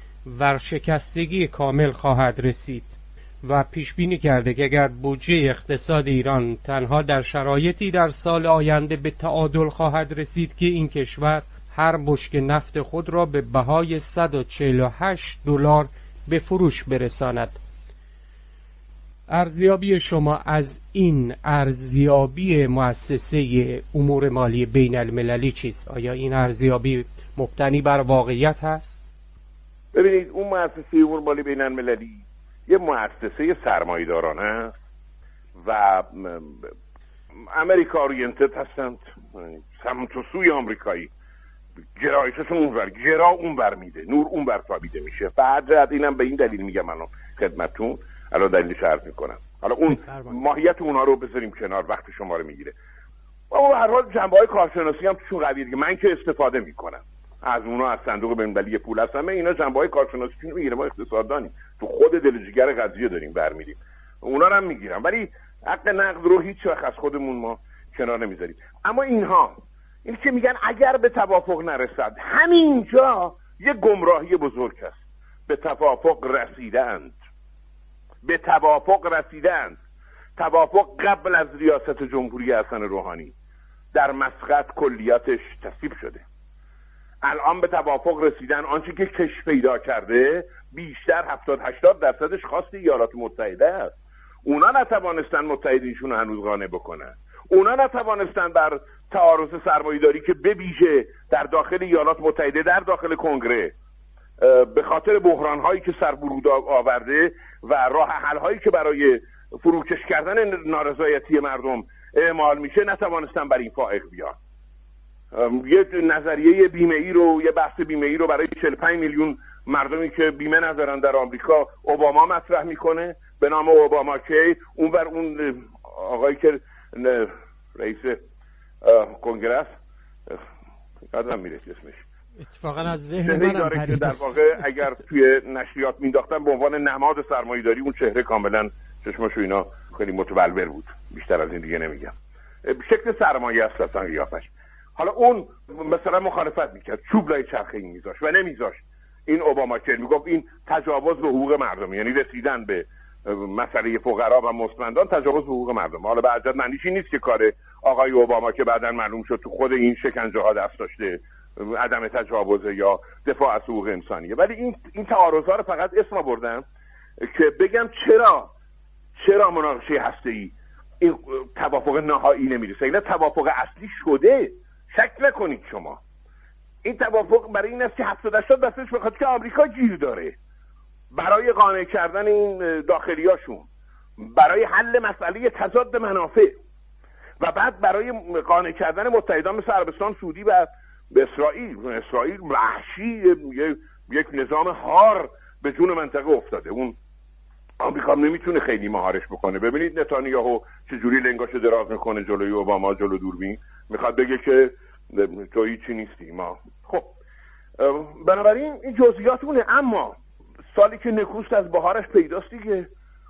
ورشکستگی کامل خواهد رسید و پیش بینی کرده که اگر بودجه اقتصاد ایران تنها در شرایطی در سال آینده به تعادل خواهد رسید که این کشور هر بشکه نفت خود را به بهای صد و چهل و هشت دلار به فروش برساند. ارزیابی شما از این ارزیابی مؤسسه امور مالی بین المللی چیست؟ آیا این ارزیابی مبتنی بر واقعیت هست؟ ببینید اون مؤسسه امور مالی بین المللی یه مؤسسه سرمایه‌دارانه است و امریکا اورینتد هستند، سمت و سوی آمریکایی، گرایششون اونور، گرا اونور میده، نور اونور تابیده میشه. بعد اینم به این دلیل میگم الان خدمتتون، الان دلیلش عرض میکنم. حالا اون ماهیت اونها رو بذاریم کنار، وقت شما رو میگیره. اما به هر حال جنبه‌های کارشناسی هم توشون قویه دیگه. من که استفاده میکنم از اونها، از صندوق بین‌المللی پول هستم، اینا جنبه‌های کارشناسیشون میگیره. ما اقتصاددانیم، تو خود دل جگر قضیه داریم برمی‌ریم، اونا رو هم میگیرم، ولی حق نقد رو هیچ وقت از خودمون ما کنار نمیذاریم. اما اینها این که میگن اگر به توافق نرسد، همینجا یه گمراهی بزرگ است. به توافق رسیدند، به توافق رسیدند. توافق قبل از ریاست جمهوری حسن روحانی در مسقط کلیاتش تصویب شده. الان به توافق رسیدن. آنچه که کش پیدا کرده بیشتر هفتاد هشتاد درصدش خواست ایالات متحده است. اونا نتوانستن متحدینشون هنوز قانع بکنن. اونا نتوانستن بر تعارض سرمایه‌داری که به ویژه در داخل ایالات متحده، در داخل کنگره، به خاطر بحران‌هایی که سر برود آورده و راه حل‌هایی که برای فروکش کردن نارضایتی مردم اعمال میشه، نتوانستن بر این فائق بیان. یه نظریه بیمه‌ای رو، یه بحث بیمه‌ای رو برای چهل و پنج میلیون مردمی که بیمه ندارن در آمریکا اوباما مطرح میکنه به نام اوباما کی. اونور اون آقایی که رئیس کنگره است، یادم میره اسمش، اتفاقا از ذهن منم داره که در واقع اگر توی نشریات مینداختن به عنوان نماد سرمایه‌داری، اون چهره کاملا چشماشو اینا خیلی متبلور بود. بیشتر از این دیگه نمیگم. شکل سرمایه است اصلا قیافش. حالا اون مثلا مخالفت میکرد، چوب لای چرخه این میذاشت و نمیذاشت. این اوباما که میگفت این تجاوز به حقوق مردم، یعنی رسیدن به مسئله فقرا و مستمندان تجاوز به حقوق مردم. حالا به عجب معنیش این نیست که کار آقای اوباما که بعداً معلوم شد تو خود این شکنجه ها دست داشته عدم تجاوز یا دفاع از حقوق انسانیه، ولی این این تعارض‌ها رو فقط اسم آوردم که بگم چرا چرا مناقشه هسته‌ای این توافق نهایی نمیرسه. اینا توافق اصلی شده، شک نکنید شما. این توافق برای این است که هفتاد هشتاد درصدش بخاطر که آمریکا گیر داره برای قانع کردن این داخلیاشون، برای حل مسئله تضاد منافع و بعد برای قانع کردن متحدان مثل عربستان سعودی و اسرائیل. اسرائیل وحشی یک نظام هار به جون منطقه افتاده. اون آمریکا نمیتونه خیلی مهارش بکنه. ببینید نتانیاهو چجوری لنگاشو دراز میکنه جلوی اوباما، جلو دوربین، میخواد بگه که تو هیچی نیستی ما. خب بنابراین این جزئیاتونه. اما سالی که نکوست از بهارش پیداست دیگه.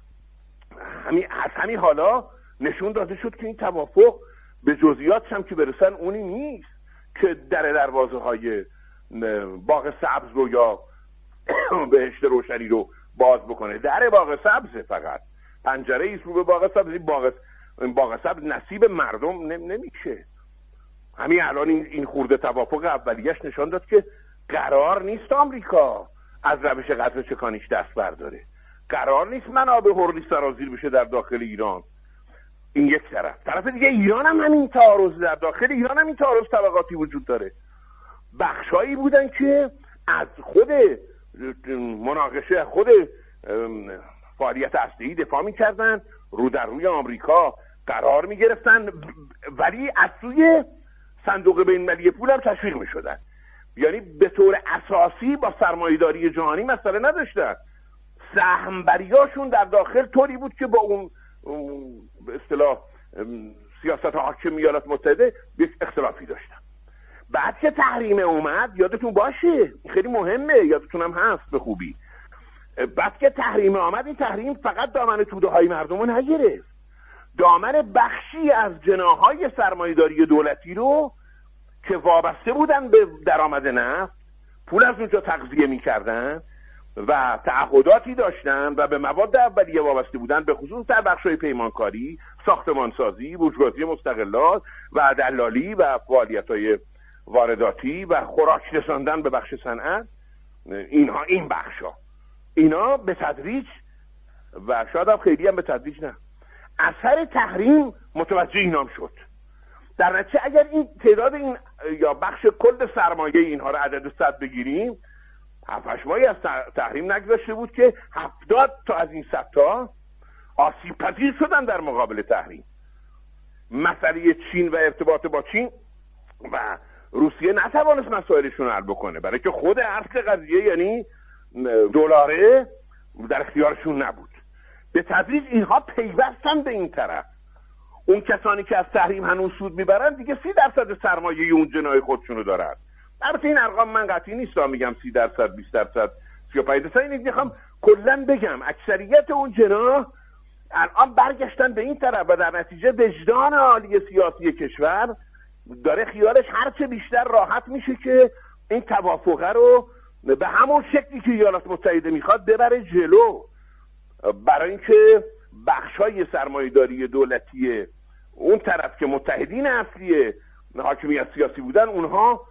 همین از همین حالا نشون داده شد که این توافق به جزئیاتش هم که برسن اونی نیست که در دروازه های باغ سبز رو یا بهشت روشنی رو باز بکنه. در باغ سبز فقط پنجره ایست رو به باغ سبز. این باغ باغ سبز نصیب مردم نمیشه. همین الان این این خورده توافق اولیش نشان داد که قرار نیست آمریکا از روش قطع چکانیش دست برداره. قرار نیست منابع هرمز سرازیر بشه در داخل ایران. این یک طرف. طرف دیگه ایران هم همین تعارض، در داخل ایران هم این تعارض طبقاتی وجود داره. بخشایی بودن که از خود مناقشه، خود فعالیت هسته‌ای دفاع می‌کردن، رو در روی آمریکا قرار می‌گرفتن، ولی از سوی صندوق بین‌المللی پول هم تشویق می‌شدن. یعنی به طور اساسی با سرمایه‌داری جهانی مسئله نداشتن. سهم‌بریاشون در داخل طوری بود که با اون به اصطلاح سیاست حاکم ایالات متحده یک اختلافی داشتن. بعد که تحریم اومد، یادتون باشه خیلی مهمه، یادتون هم هست به خوبی، بعد که تحریم آمد، این تحریم فقط دامن توده های مردم رو نگرفت، دامن بخشی از جناحهای سرمایه‌داری دولتی رو که وابسته بودن به درآمد نفت، پول از اونجا تغذیه می‌کردن و تعهداتی داشتن و به مواد اولیه وابسته بودن، به خصوص در بخش‌های پیمانکاری، ساختمانسازی، بورژوازی مستغلات و دلالی و فعالیت‌های وارداتی و خوراک رساندن به بخش صنعت، اینها این بخشا اینا به تدریج و شاید هم خیلی هم به تدریج نه اثر تحریم متوجه اینام شد. در نتیجه اگر این تعداد این یا بخش کل سرمایه اینها رو عدد صد بگیریم، هفت هشت ماهی از تحریم نگذشته بود که هفتاد تا از این صد تا آسیب پذیر شدن در مقابل تحریم. مسئله چین و ارتباط با چین و روسیه نتوانست مسائلشون رو حل بکنه، برای که خود اصل قضیه یعنی دلاره در اختیارشون نبود. به تدریج اینها پیوستن به این طرف. اون کسانی که از تحریم هنوز سود میبرن دیگه سی درصد سرمایه اون جناح خودشون رو دارن. البته این ارقام من قطعی نیستم میگم سی درصد بیست درصد سی و پنج درصد، این میخوام کلا بگم اکثریت اون جناح الان برگشتن به این طرف و در نتیجه وجدان عالی سیاسی کشور داره خیالش هرچه بیشتر راحت میشه که این توافقه رو به همون شکلی که ایالات متحده میخواد ببره جلو، برای اینکه بخشای سرمایه‌داری دولتی اون طرف که متحدین اصلی حاکمیت سیاسی بودن اونها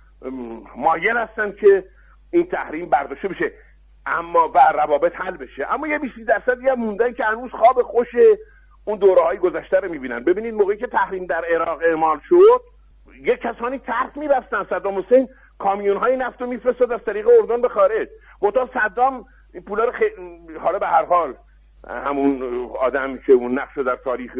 مایل هستن که این تحریم برداشته بشه اما و روابط حل بشه. اما یه بیست درصدی هم موندن که هنوز خواب خوش اون دوره‌های گذشته رو میبینن. ببینید موقعی که تحریم در عراق اعمال شد یه کسانی ترک می‌رفتن، صدام حسین کامیون‌های نفت رو می‌فرستاد از طریق اردن به خارج. منتها صدام این پولا رو خ... حالا به هر حال همون آدمی که اون نقش در تاریخ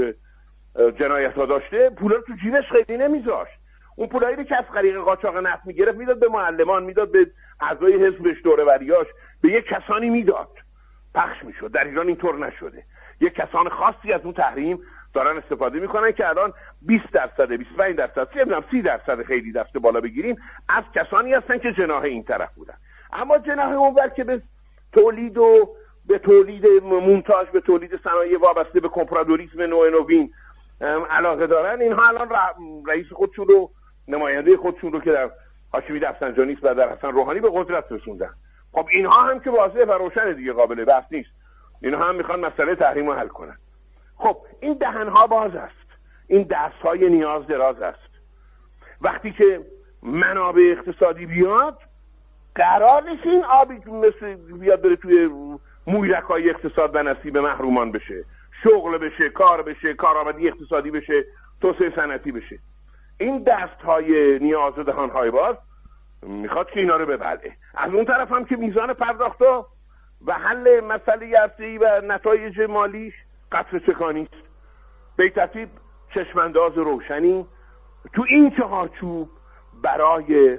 جنایت‌ها داشته پولا رو تو جیبش خیلی نمیذاشت. اون پولایی رو که از طریق قاچاق نفت میگرفت میداد به معلمان، میداد به اعضای حزبش دوره‌وریاش، به یک کسانی میداد، پخش میشد. در ایران اینطور نشده. یک کسان خاصی از اون تحریم دارن استفاده میکنن که الان بیست درصد بیست و پنج درصد سی درصد خیلی دست بالا بگیریم از کسانی هستن که جناح این طرف بودن. اما جناح اونور که به تولید و به تولید مونتاژ، به تولید صنایع وابسته به کمپرادوریسم نوع نوین علاقه دارن، اینها الان رئیس خودشون رو، نماینده خودشون رو که در هاشمی رفسنجانی است و در حسن روحانی به قدرت رسوندن. خب اینها هم که واضحه و روشن دیگه، قابل بحث نیست، اینها هم میخوان مسئله تحریم رو حل کنن. خب این دهنها باز است، این دستهای نیاز دراز است. وقتی که منابع اقتصادی بیاد قرار نیست این آبی مثل بیاد بره توی مویرکای اقتصاد و نصیب محرومان بشه، شغل بشه، کار بشه، کارآمدی اقتصادی بشه، توسعه صنعتی بشه. این دستهای نیاز و دهانهای باز میخواد که اینا رو ببلعه. از اون طرف هم که میزان پرداخت‌ها و حل مسئله ارزی و نتایج مالیش قطره چکانی است. به ترتیب چشمانداز روشنی تو این چهارچوب برای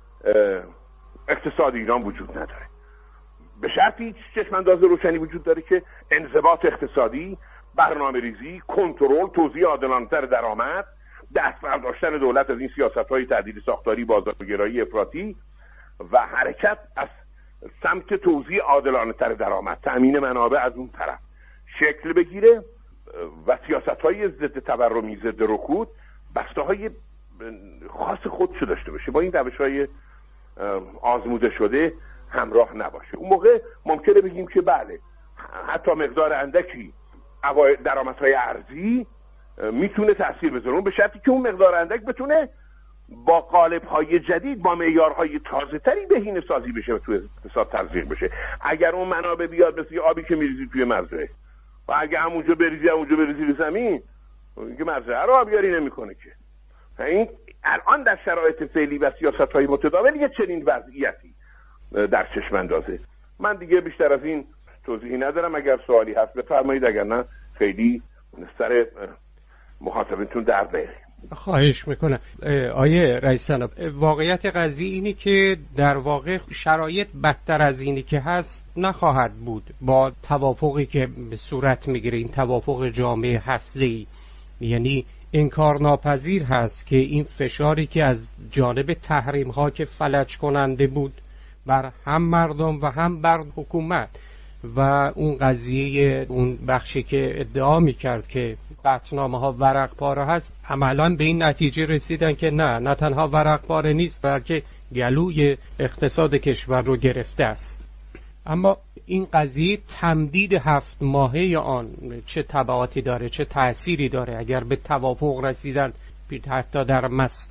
اقتصاد ایران وجود نداره. به شرطی چشمانداز روشنی وجود داره که انضباط اقتصادی، برنامه ریزی، کنترل، توزیع عادلانه‌تر درآمد، دست برداشتن دولت از این سیاست‌های تعدیل ساختاری، بازارگرایی افراطی و حرکت از سمت توزیع عادلانه‌تر درآمد، تأمین منابع از اون طرف شکل بگیره و سیاست‌های ضد تورمی، ضد رکود بسته‌های خاص خودشو داشته باشه، با این روش‌های آزموده شده همراه نباشه. اون موقع ممکنه بگیم که بله حتی مقدار اندکی درآمدهای ارزی میتونه تأثیر بذاره، اون به شرطی که اون مقدار اندک بتونه با قالب‌های جدید، با معیارهای تازه‌تری بهینه سازی بشه و توی اقتصاد تزریق بشه. اگر اون منابع بیاد مثل آبی که میریزی توی مزرعه و اگه همونجا بریزی همونجا بریزی به زمین، که مزرعه رو آبیاری نمیکنه که. این الان در شرایط فعلی و سیاست‌های متداول یه چنین وضعیتی در چشم اندازه. من دیگه بیشتر از این توضیحی ندارم، اگر سوالی هست بفرمایید، اگر نه خیلی سر مخاطبتون در بیاریم. خواهش میکنم. آیه رئیس جناب، واقعیت قضیه اینه که در واقع شرایط بدتر از اینی که هست نخواهد بود با توافقی که به صورت میگیره، این توافق جامعه هسته‌ای. یعنی انکار ناپذیر هست که این فشاری که از جانب تحریم ها که فلج کننده بود بر هم مردم و هم بر حکومت و اون قضیه اون بخشی که ادعا میکرد که قطعنامه ها ورق پاره هست، عملا به این نتیجه رسیدن که نه نه تنها ورق پاره نیست بلکه گلوی اقتصاد کشور رو گرفته است. اما این قضیه تمدید هفت ماهه آن چه تبعاتی داره، چه تأثیری داره؟ اگر به توافق رسیدن حتی در مسقط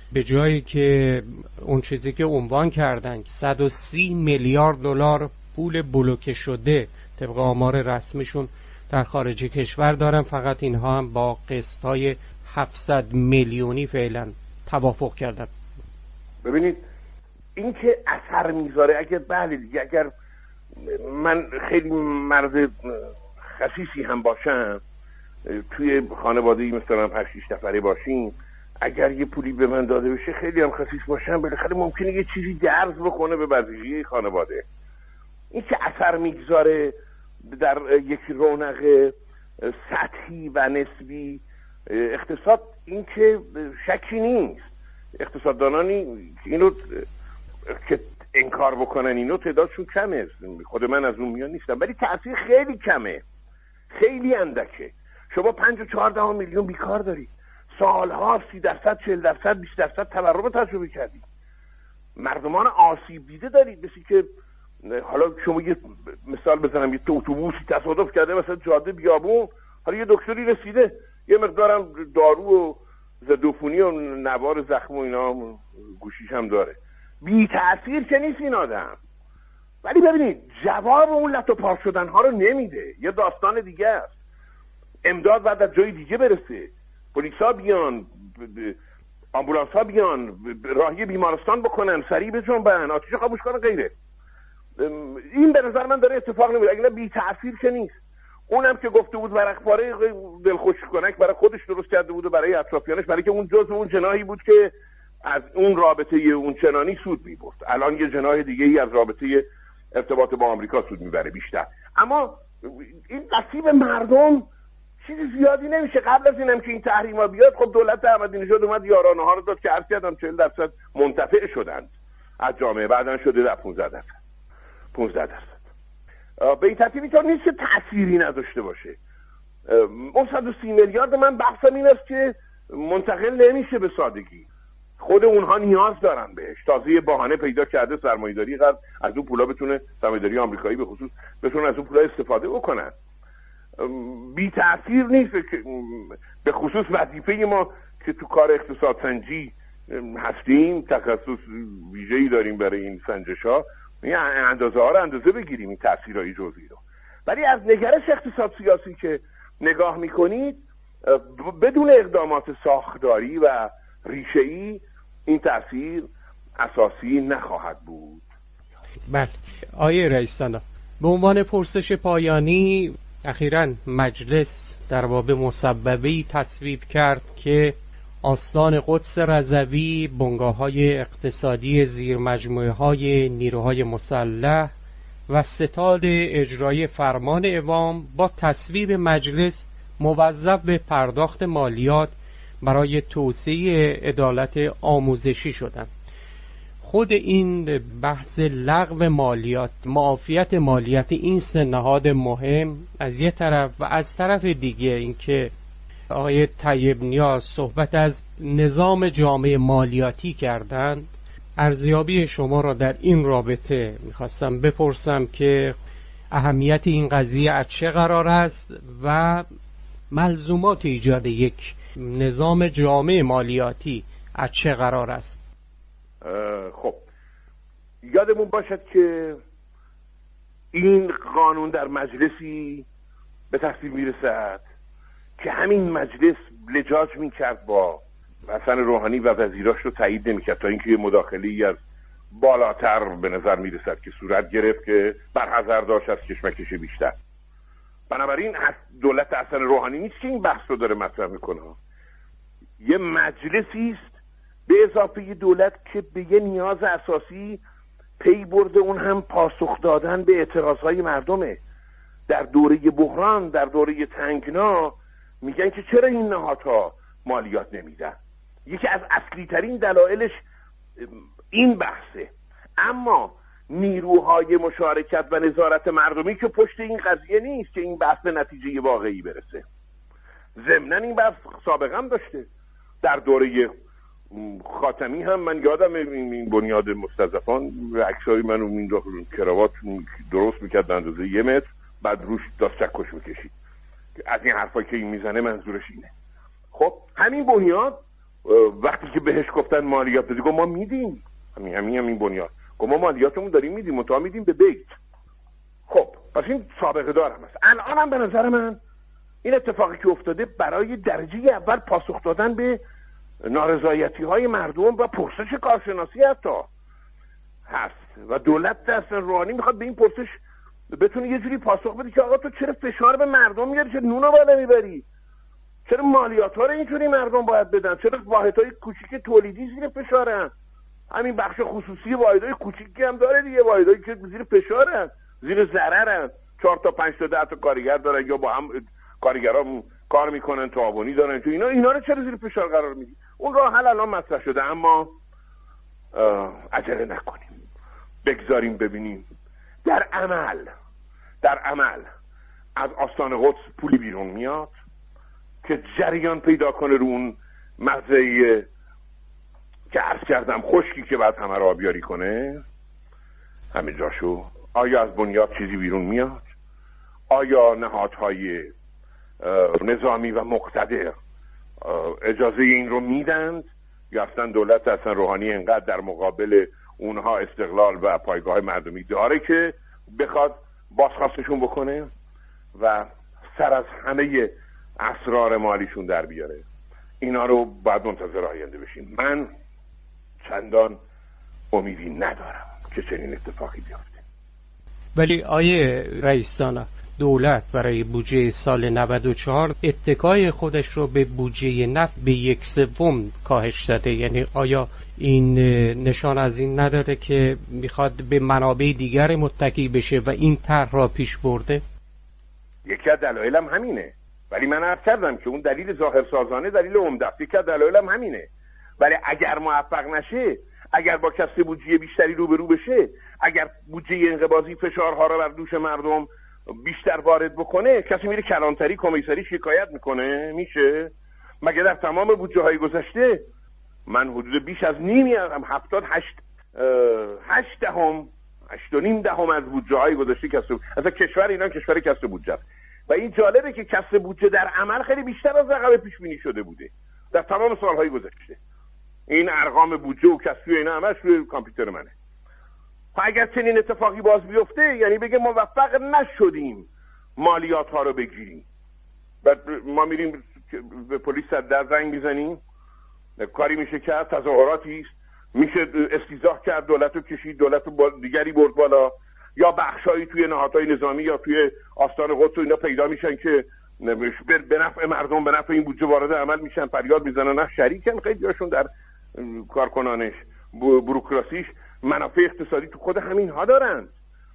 به جایی که اون چیزی که عنوان کردن صد و سی میلیارد دلار پول بلوکه شده طبق آمار رسمیشون در خارج کشور دارن، فقط اینها هم با قسط‌های هفتصد میلیونی فعلا توافق کردن. ببینید این که اثر میذاره، اگر بله دیگه، اگر من خیلی مرد خسیسی هم باشم، توی خانواده‌ای مثلا پنج شش نفره باشیم، اگر یه پولی به من داده بشه خیلی هم خسیس باشم، بالاخره ممکنه یه چیزی درز بکنه به بقیه خانواده. این که اثر میگذاره در یک رونق سطحی و نسبی اقتصاد، این که شکی نیست. اقتصاددانانی اینو که انکار بکنن اینو تعدادشون کمه، خود من از اون میان نیستم، ولی تأثیر خیلی کمه، خیلی اندکه. شما پنج و چهارده میلیون بیکار داری، سالها سی درصد چهل درصد بیست درصد تورم تجربه کردی، مردمان آسیب دیده دارید. مثل که حالا شما یه مثال بزنم، یه اتوبوسی تصادف کرده مثلا جاده بیابون، حالا یه دکتری رسیده یه مقدارم دارو و ضدعفونی و نوار زخم و اینا گوشیش هم داره، بی تأثیر که نیست این آدم. ولی ببینید جواب اون لط و پار شدن ها رو نمیده، یه داستان دیگه است. امداد بعد از جای دیگه برسه، پلیس ها بیان، آمبولانس ها بیان، راهی بیمارستان بکنن، سریع بجنبن، آتیش خاموش کنن، غیره. این به نظر من داره اتفاق نمیفته، اگه بی تأثیر که نیست. اونم که گفته بود ورق پاره دلخوش کنک برای خودش درست کرده بود و برای اطرافیانش، برای که اون جزء اون جناحی بود که از اون رابطه اون چنانی سود می‌برد. الان یه جناح دیگه ای از رابطه ارتباط با آمریکا سود میبره بیشتر. اما این نصیب مردم چیزی زیادی نمیشه. قبل از اینم که این تحریما بیاد، خب دولت احمدی نژاد اومد یارانه ها رو داد که عرض کردم چهل درصد منتفع شدند از جامعه، بعدن شده در پانزده درصد پانزده درصد. به این ترتیب اینطور نیست که تأثیری نداشته باشه. اون صد و سی میلیارد من بحثم این است که منتقل نمیشه به سادگی، خود اونها نیاز دارن بهش. تازه بهانه پیدا کرده سرمایه‌داری غرب از اون پولا بتونه، سرمایه‌داری آمریکایی به خصوص بتونه از اون پولا استفاده بکنن. بی تأثیر نیست، به خصوص وظیفه ما که تو کار اقتصاد سنجی هستیم، تخصص ویژه‌ای داریم برای این سنجش‌ها، این اندازه ها رو اندازه بگیریم، این تأثیرهای جزئی رو. ولی از نگرش اقتصاد سیاسی که نگاه میکنید، بدون اقدامات ساختاری و ریشه‌ای این تأثیر اساسی نخواهد بود. بله آیه رئیس جناب، به عنوان پرسش پایانی، اخیراً مجلس در باب مسببه‌ای تصویب کرد که آستان قدس رضوی، بنگاه‌های اقتصادی زیر مجموعه‌های نیروهای مسلح و ستاد اجرایی فرمان اعوام با تصویب مجلس موظف به پرداخت مالیات برای توسعه عدالت آموزشی شدند. خود این بحث لغو مالیات، معافیت مالیات این سه نهاد مهم از یک طرف، و از طرف دیگه اینکه آقای طیب نیاز صحبت از نظام جامعه مالیاتی کردند، ارزیابی شما را در این رابطه میخواستم بپرسم که اهمیت این قضیه از چه قرار است و ملزومات ایجاد یک نظام جامعه مالیاتی از چه قرار است. خب یادمون باشد که این قانون در مجلسی به تصویب میرسد که همین مجلس لجاج میکرد با حسن روحانی و وزیراش رو تایید نمیکرد، تا اینکه یه مداخله‌ای از بالاتر به نظر میرسد که صورت گرفت که برحذر داشت از کشمکش بیشتر. بنابراین دولت حسن روحانی نیست که این بحث رو داره مطرح میکنه، یه مجلسی است به اضافه دولت که به یه نیاز اساسی پی برده، اون هم پاسخ دادن به اعتراضهای مردمه. در دوره بحران، در دوره تنگنا میگن که چرا این نهادها مالیات نمیدن. یکی از اصلی ترین دلایلش این بحثه. اما نیروهای مشارکت و نظارت مردمی که پشت این قضیه نیست که این بحث به نتیجه واقعی برسه. ضمناً این بحث سابقه هم داشته. در دوره خاتمی هم من یادم این بنیاد مستضعفان عکسای من رو این کراوات درست میکرد به اندازه یه متر، بعد روش دست چکش میکشید. از این حرفایی که این میزنه منظورش اینه. خب همین بنیاد وقتی که بهش گفتن مالیات بده، گفت ما میدیم، همین همین همین بنیاد، گفت ما مالیاتمون داریم میدیم، منتها میدیم به بیت. خب پس این سابقه دارم است. الان هم به نظر من این اتفاقی که افتاده برای درجه اول پاسخ دادن به نارضایتی های مردم و پرسش کارشناسی حتی هست و دولت اصلا روحانی میخواد به این پرسش بتونه یه جوری پاسخ بده که آقا تو چرا فشار به مردم میاری، چرا نونو بالا میبری، چرا مالیات ها رو اینجوری مردم باید بدن، چرا واحدهای کوچیک تولیدی زیر فشارن، همین بخش خصوصی واحدهای کوچیکی هم داره دیگه، واحدهایی که زیر فشارن، زیر ضررن، چهار تا پنج تا ده تا کارگر دارن یا با هم کارگرا کار میکنن، تعاونی دارن، تو اینا اینا رو چرا زیر فشار قرار میدی؟ اون راه حل الان مطرح شده، اما عجله نکنیم، بگذاریم ببینیم در عمل در عمل از آستان قدس پولی بیرون میاد که جریان پیدا کنه رو اون مزه که عرض کردم خشکی که بعد همه را آبیاری کنه. همه جاشو آیا از بنیاد چیزی بیرون میاد؟ آیا نهادهای نظامی و مقتدر اجازه این رو میدند یا اصلا دولت اصلا روحانی انقدر در مقابل اونها استقلال و پایگاه مردمی داره که بخواد بازخواستشون بکنه و سر از همه اسرار مالیشون در بیاره؟ اینا رو باید منتظر آینده بشیم. من چندان امیدی ندارم که چنین اتفاقی بیفته. ولی آیه رئیس دانا، دولت برای بودجه سال نود و چهار اتکای خودش رو به بودجه نفت به یک سوم کاهش داده، یعنی آیا این نشان از این نداره که میخواد به منابع دیگر متکی بشه و این طرح را پیش برده؟ یکی از دلایلم همینه، ولی من عرض کردم که اون دلیل ظاهرسازانه دلیل عمده است. یکی از دلایلم همینه، ولی اگر موفق نشه، اگر با کسر بودجه بیشتری روبرو بشه، اگر بودجه انقباضی فشارها را بر دوش مردم بیشتر وارد بکنه، کسی میره کلانتری کمیسری شکایت میکنه؟ میشه؟ مگه در تمام بودجه های گذشته من حدود بیش از نیمی هم هفتاد هشت هشت دهم هشت و نیم دهم از بودجه های گذشته کسر، اصلا کشور ایران کشور کسر بودجه است و این جالبه که کسر بودجه در عمل خیلی بیشتر از رقم پیش بینی شده بوده در تمام سالهای گذشته. این ارقام بودجه و کسری اینا همش روی کامپیوتر منه. اگر چنین اتفاقی باز بیفته، یعنی بگه موفق نشدیم مالیات ها رو بگیریم، بعد ما میریم به پلیس در زنگ میزنیم، کاری میشه کرد، تظاهراتی است، میشه استیضاح کرد، دولت رو کشید، دولت رو دیگری برد بالا، یا بخشایی توی نهادهای نظامی یا توی آستان قدس اینا پیدا میشن که به نفع مردم، به نفع این بودجه وارد عمل میشن، فریاد میزنن، نه شریکن خیلی هاشون در کارکنانش، بوروکراسیش، منافع اقتصادی تو خود همین ها دارن.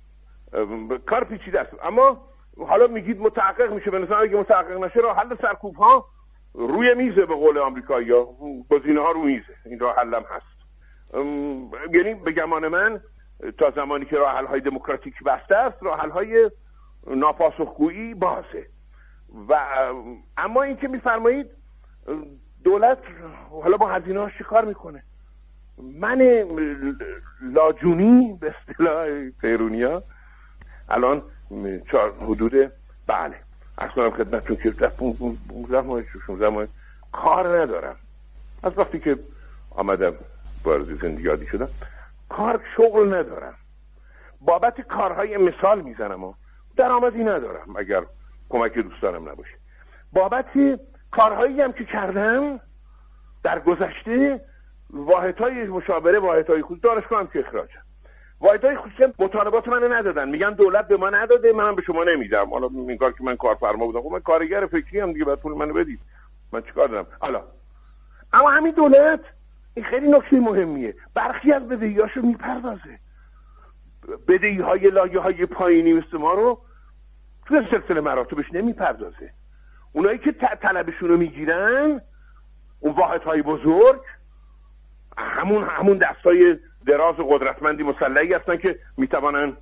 کار پیچیده است. اما حالا میگید متحقق میشه، به نظر اگه متحقق نشه راه حل سرکوب ها روی میزه، به قول آمریکایی‌ها گزینه ها رو میزه، این راه حلم هست. یعنی به گمان من تا زمانی که راه حل های دموکراتیک بسته است، راه حل های ناپاسخگویی بازه. و اما این که میفرمایید دولت حالا با هزینه ها چیکار میکنه، من لاجونی به اصطلاح پیرونیا الان حدود بله اصلا خدمتتون که پونزده ماه شانزده ماه کار ندارم. از وقتی که آمدم وارد زندگی عادی شدم کار شغل ندارم، بابت کارهای مثال میزنم و درآمدی ندارم اگر کمک دوستانم نباشه. بابت کارهایی هم که کردم در گذشته، واحدهای مشاوره، واحدهای خصوصی، دانشگاه هم که اخراجم، واحدهای خصوصی مطالبات منو ندادن، میگن دولت به ما نداده، منم به شما نمیدم. حالا میگن که من کارفرما بودم، خب من کارگر فکری ام دیگه، بعد پول منو بدید، من چیکار دارم؟ حالا اما همین دولت، این خیلی نکته مهمیه، برخی از بدهیاشو میپردازه، بدهی‌های لایه‌های پایینی مثل ما رو توی سلسله مراتبش نمیپردازه. اونایی که طلبشون رو میگیرن، اون واحدهای بزرگ، همون همون دستای دراز و قدرتمندی مسلحی هستن که میتوانن،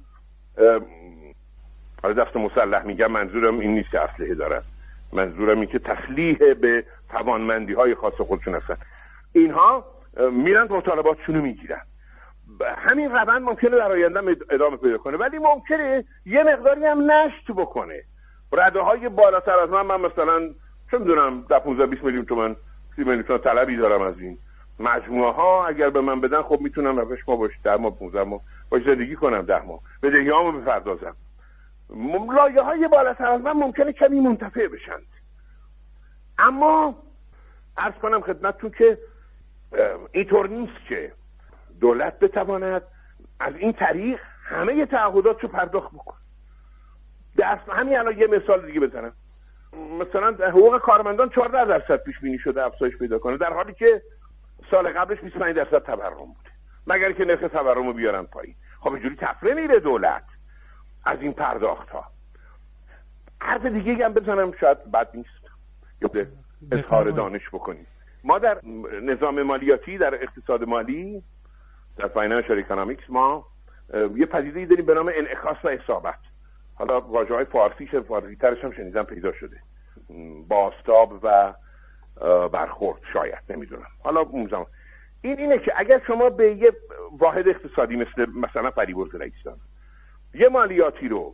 حالا دست مسلح میگم منظورم این نیست که اسلحه دارن، منظورم این که تسلیح به توانمندی های خاص خودشون هستن، اینها میرن مطالباتشون رو میگیرن. همین روند ممکنه در آینده ادامه پیدا کنه، ولی ممکنه یه مقداری هم نشت بکنه. رده های بالاتر از من، من مثلا چه میدونم ده پانزده بیست میلیون تومان سی میلیون تومان طلبی دارم از این مجموعه ها. اگر به من بدن خب میتونم روش ما باش ده ماه پونزده ماه باش زندگی کنم، ده ماه بدهیامو بپردازم. لایه های بالاتر از من ممکنه کمی منتفع بشند، اما عرض کنم خدمتتون که اینطور نیست که دولت بتواند از این طریق همه تعهدات رو پرداخت بکنه. دست همین الان یه مثال دیگه بزنم، مثلا حقوق کارمندان چهارده درصد پیش بینی شده افزایش پیدا کنه، در حالی که سال قبلش بیست و پنج درصد تورم بوده، مگر که نرخ تورم رو بیارن پایین. خب اینجوری تفره میره دولت از این پرداخت ها. حرف دیگه هم بزنم شاید بد نیست یا اظهار دانش بکنیم. ما در نظام مالیاتی، در اقتصاد مالی، در فاینانشال اکونومیکس ما یه پدیده‌ای داریم به نام انعکاس و اصابت. حالا واژه‌های فارسیش فارسی ترش هم شنیدم پیدا شده، بازتاب و برخورد، شاید نمیدونم. حالا اون زمان این اینه که اگر شما به یه واحد اقتصادی مثل مثلا فریبرز رئیستان یه مالیاتی رو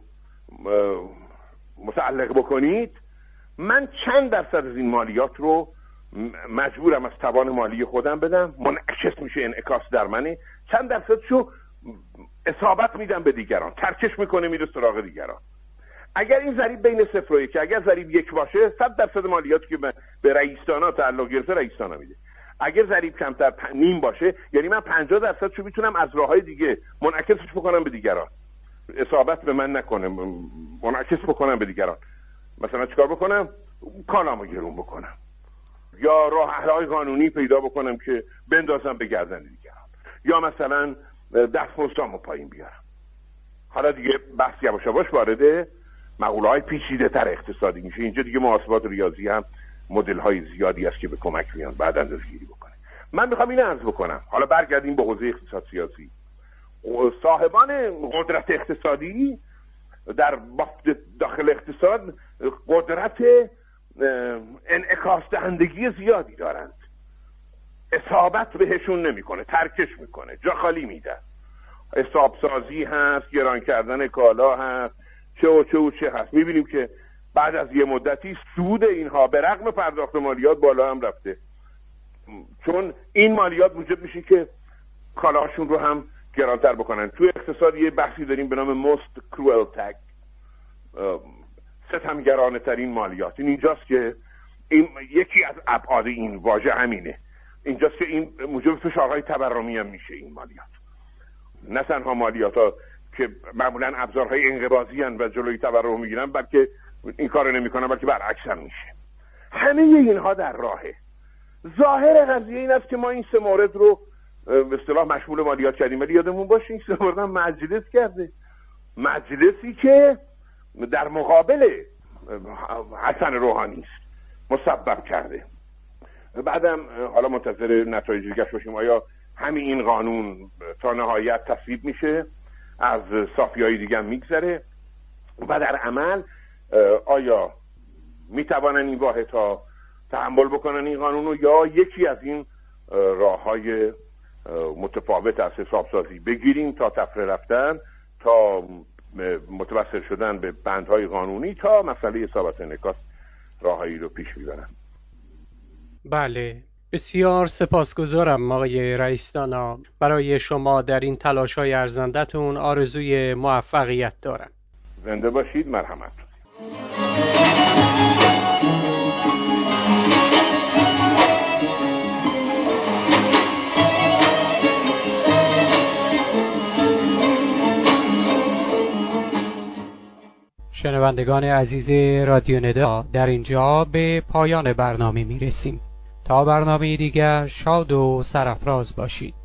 متعلق بکنید، من چند درصد از این مالیات رو مجبورم از توان مالی خودم بدم، منعکس میشه، انعکاس در منه، چند درصدشو اصابت میدم به دیگران، ترکش میکنه میره سراغ دیگران. اگر این ضریب بین صفر و یک، اگر ضریب یک باشه، صد درصد مالیاتی که به رئیس‌دانا تعلق گرفته رئیس‌دانا میده. اگر ضریب کمتر نیم باشه، یعنی من پنجاه درصدشو میتونم از راههای دیگه منعکسش بکنم به دیگران، اصابت به من نکنه، منعکس بکنم به دیگران. مثلا چیکار بکنم؟ کالامو گرون بکنم، یا راه حل‌های قانونی پیدا بکنم که بندازم به گردن دیگران، یا مثلا دستمزدامو پایین بیارم. حالا دیگه بحث یواش یواش وارد مقوله‌های پیچیده‌تر اقتصادی میشه. اینجا دیگه محاسبات ریاضی هم مدل‌های زیادی است که به کمک میان بعد اندازه‌گیری بکنه. من میخوام اینو عرض بکنم. حالا برگردیم به حوزه اقتصاد سیاسی. صاحبان قدرت اقتصادی در بافت داخل اقتصاد قدرت انعکاس دهندگی زیادی دارند. اصابت بهشون نمیکنه، ترکش میکنه، جا خالی میده. حساب سازی هست، گران کردن کالا هست، چه و چه و چه هست. میبینیم که بعد از یه مدتی سود اینها به رغم پرداخت مالیات بالا هم رفته، چون این مالیات موجب میشه که کالاشون رو هم گرانتر بکنن. توی اقتصاد یه بحثی داریم به نام most cruel tax، ستمگرانه ترین مالیات. این اینجاست که این یکی از ابعاد این واژه همینه، اینجاست که این موجب فشارهای تورمی هم میشه این مالیات. نه تنها مالیات ها که معمولا ابزارهای انقباضی هستند و جلوی تورم میگیرن، بلکه این کارو نمیکنن، بلکه برعکس هم میشه. همه اینها در راهه. ظاهر قضیه این است که ما این سه مورد رو به اصطلاح مشمول مالیات کردیم، ولی یادمون باشه این سه مورد هم مجلس کرده، مجلسی که در مقابل حسن روحانی است مسبب کرده. بعدم حالا منتظر نتایج دیگه باشیم، آیا همین این قانون تا نهایت تصویب میشه، از صافیای دیگه هم میگذره و در عمل آیا میتوانن این واحدها تحمل بکنن این قانون رو، یا یکی از این راههای متفاوت از حسابسازی بگیریم تا تفره رفتن، تا متوسل شدن به بندهای قانونی، تا مسئله اصابت انعکاس راههایی رو پیش میبرن. بله، بسیار سپاسگزارم آقای رئیس‌دانا. برای شما در این تلاش‌های ارزنده‌تون آرزوی موفقیت دارم. زنده باشید. مرحمت. شنوندگان عزیز رادیو ندا، در اینجا به پایان برنامه می رسیم. تا برنامه دیگر شاد و سرافراز باشید.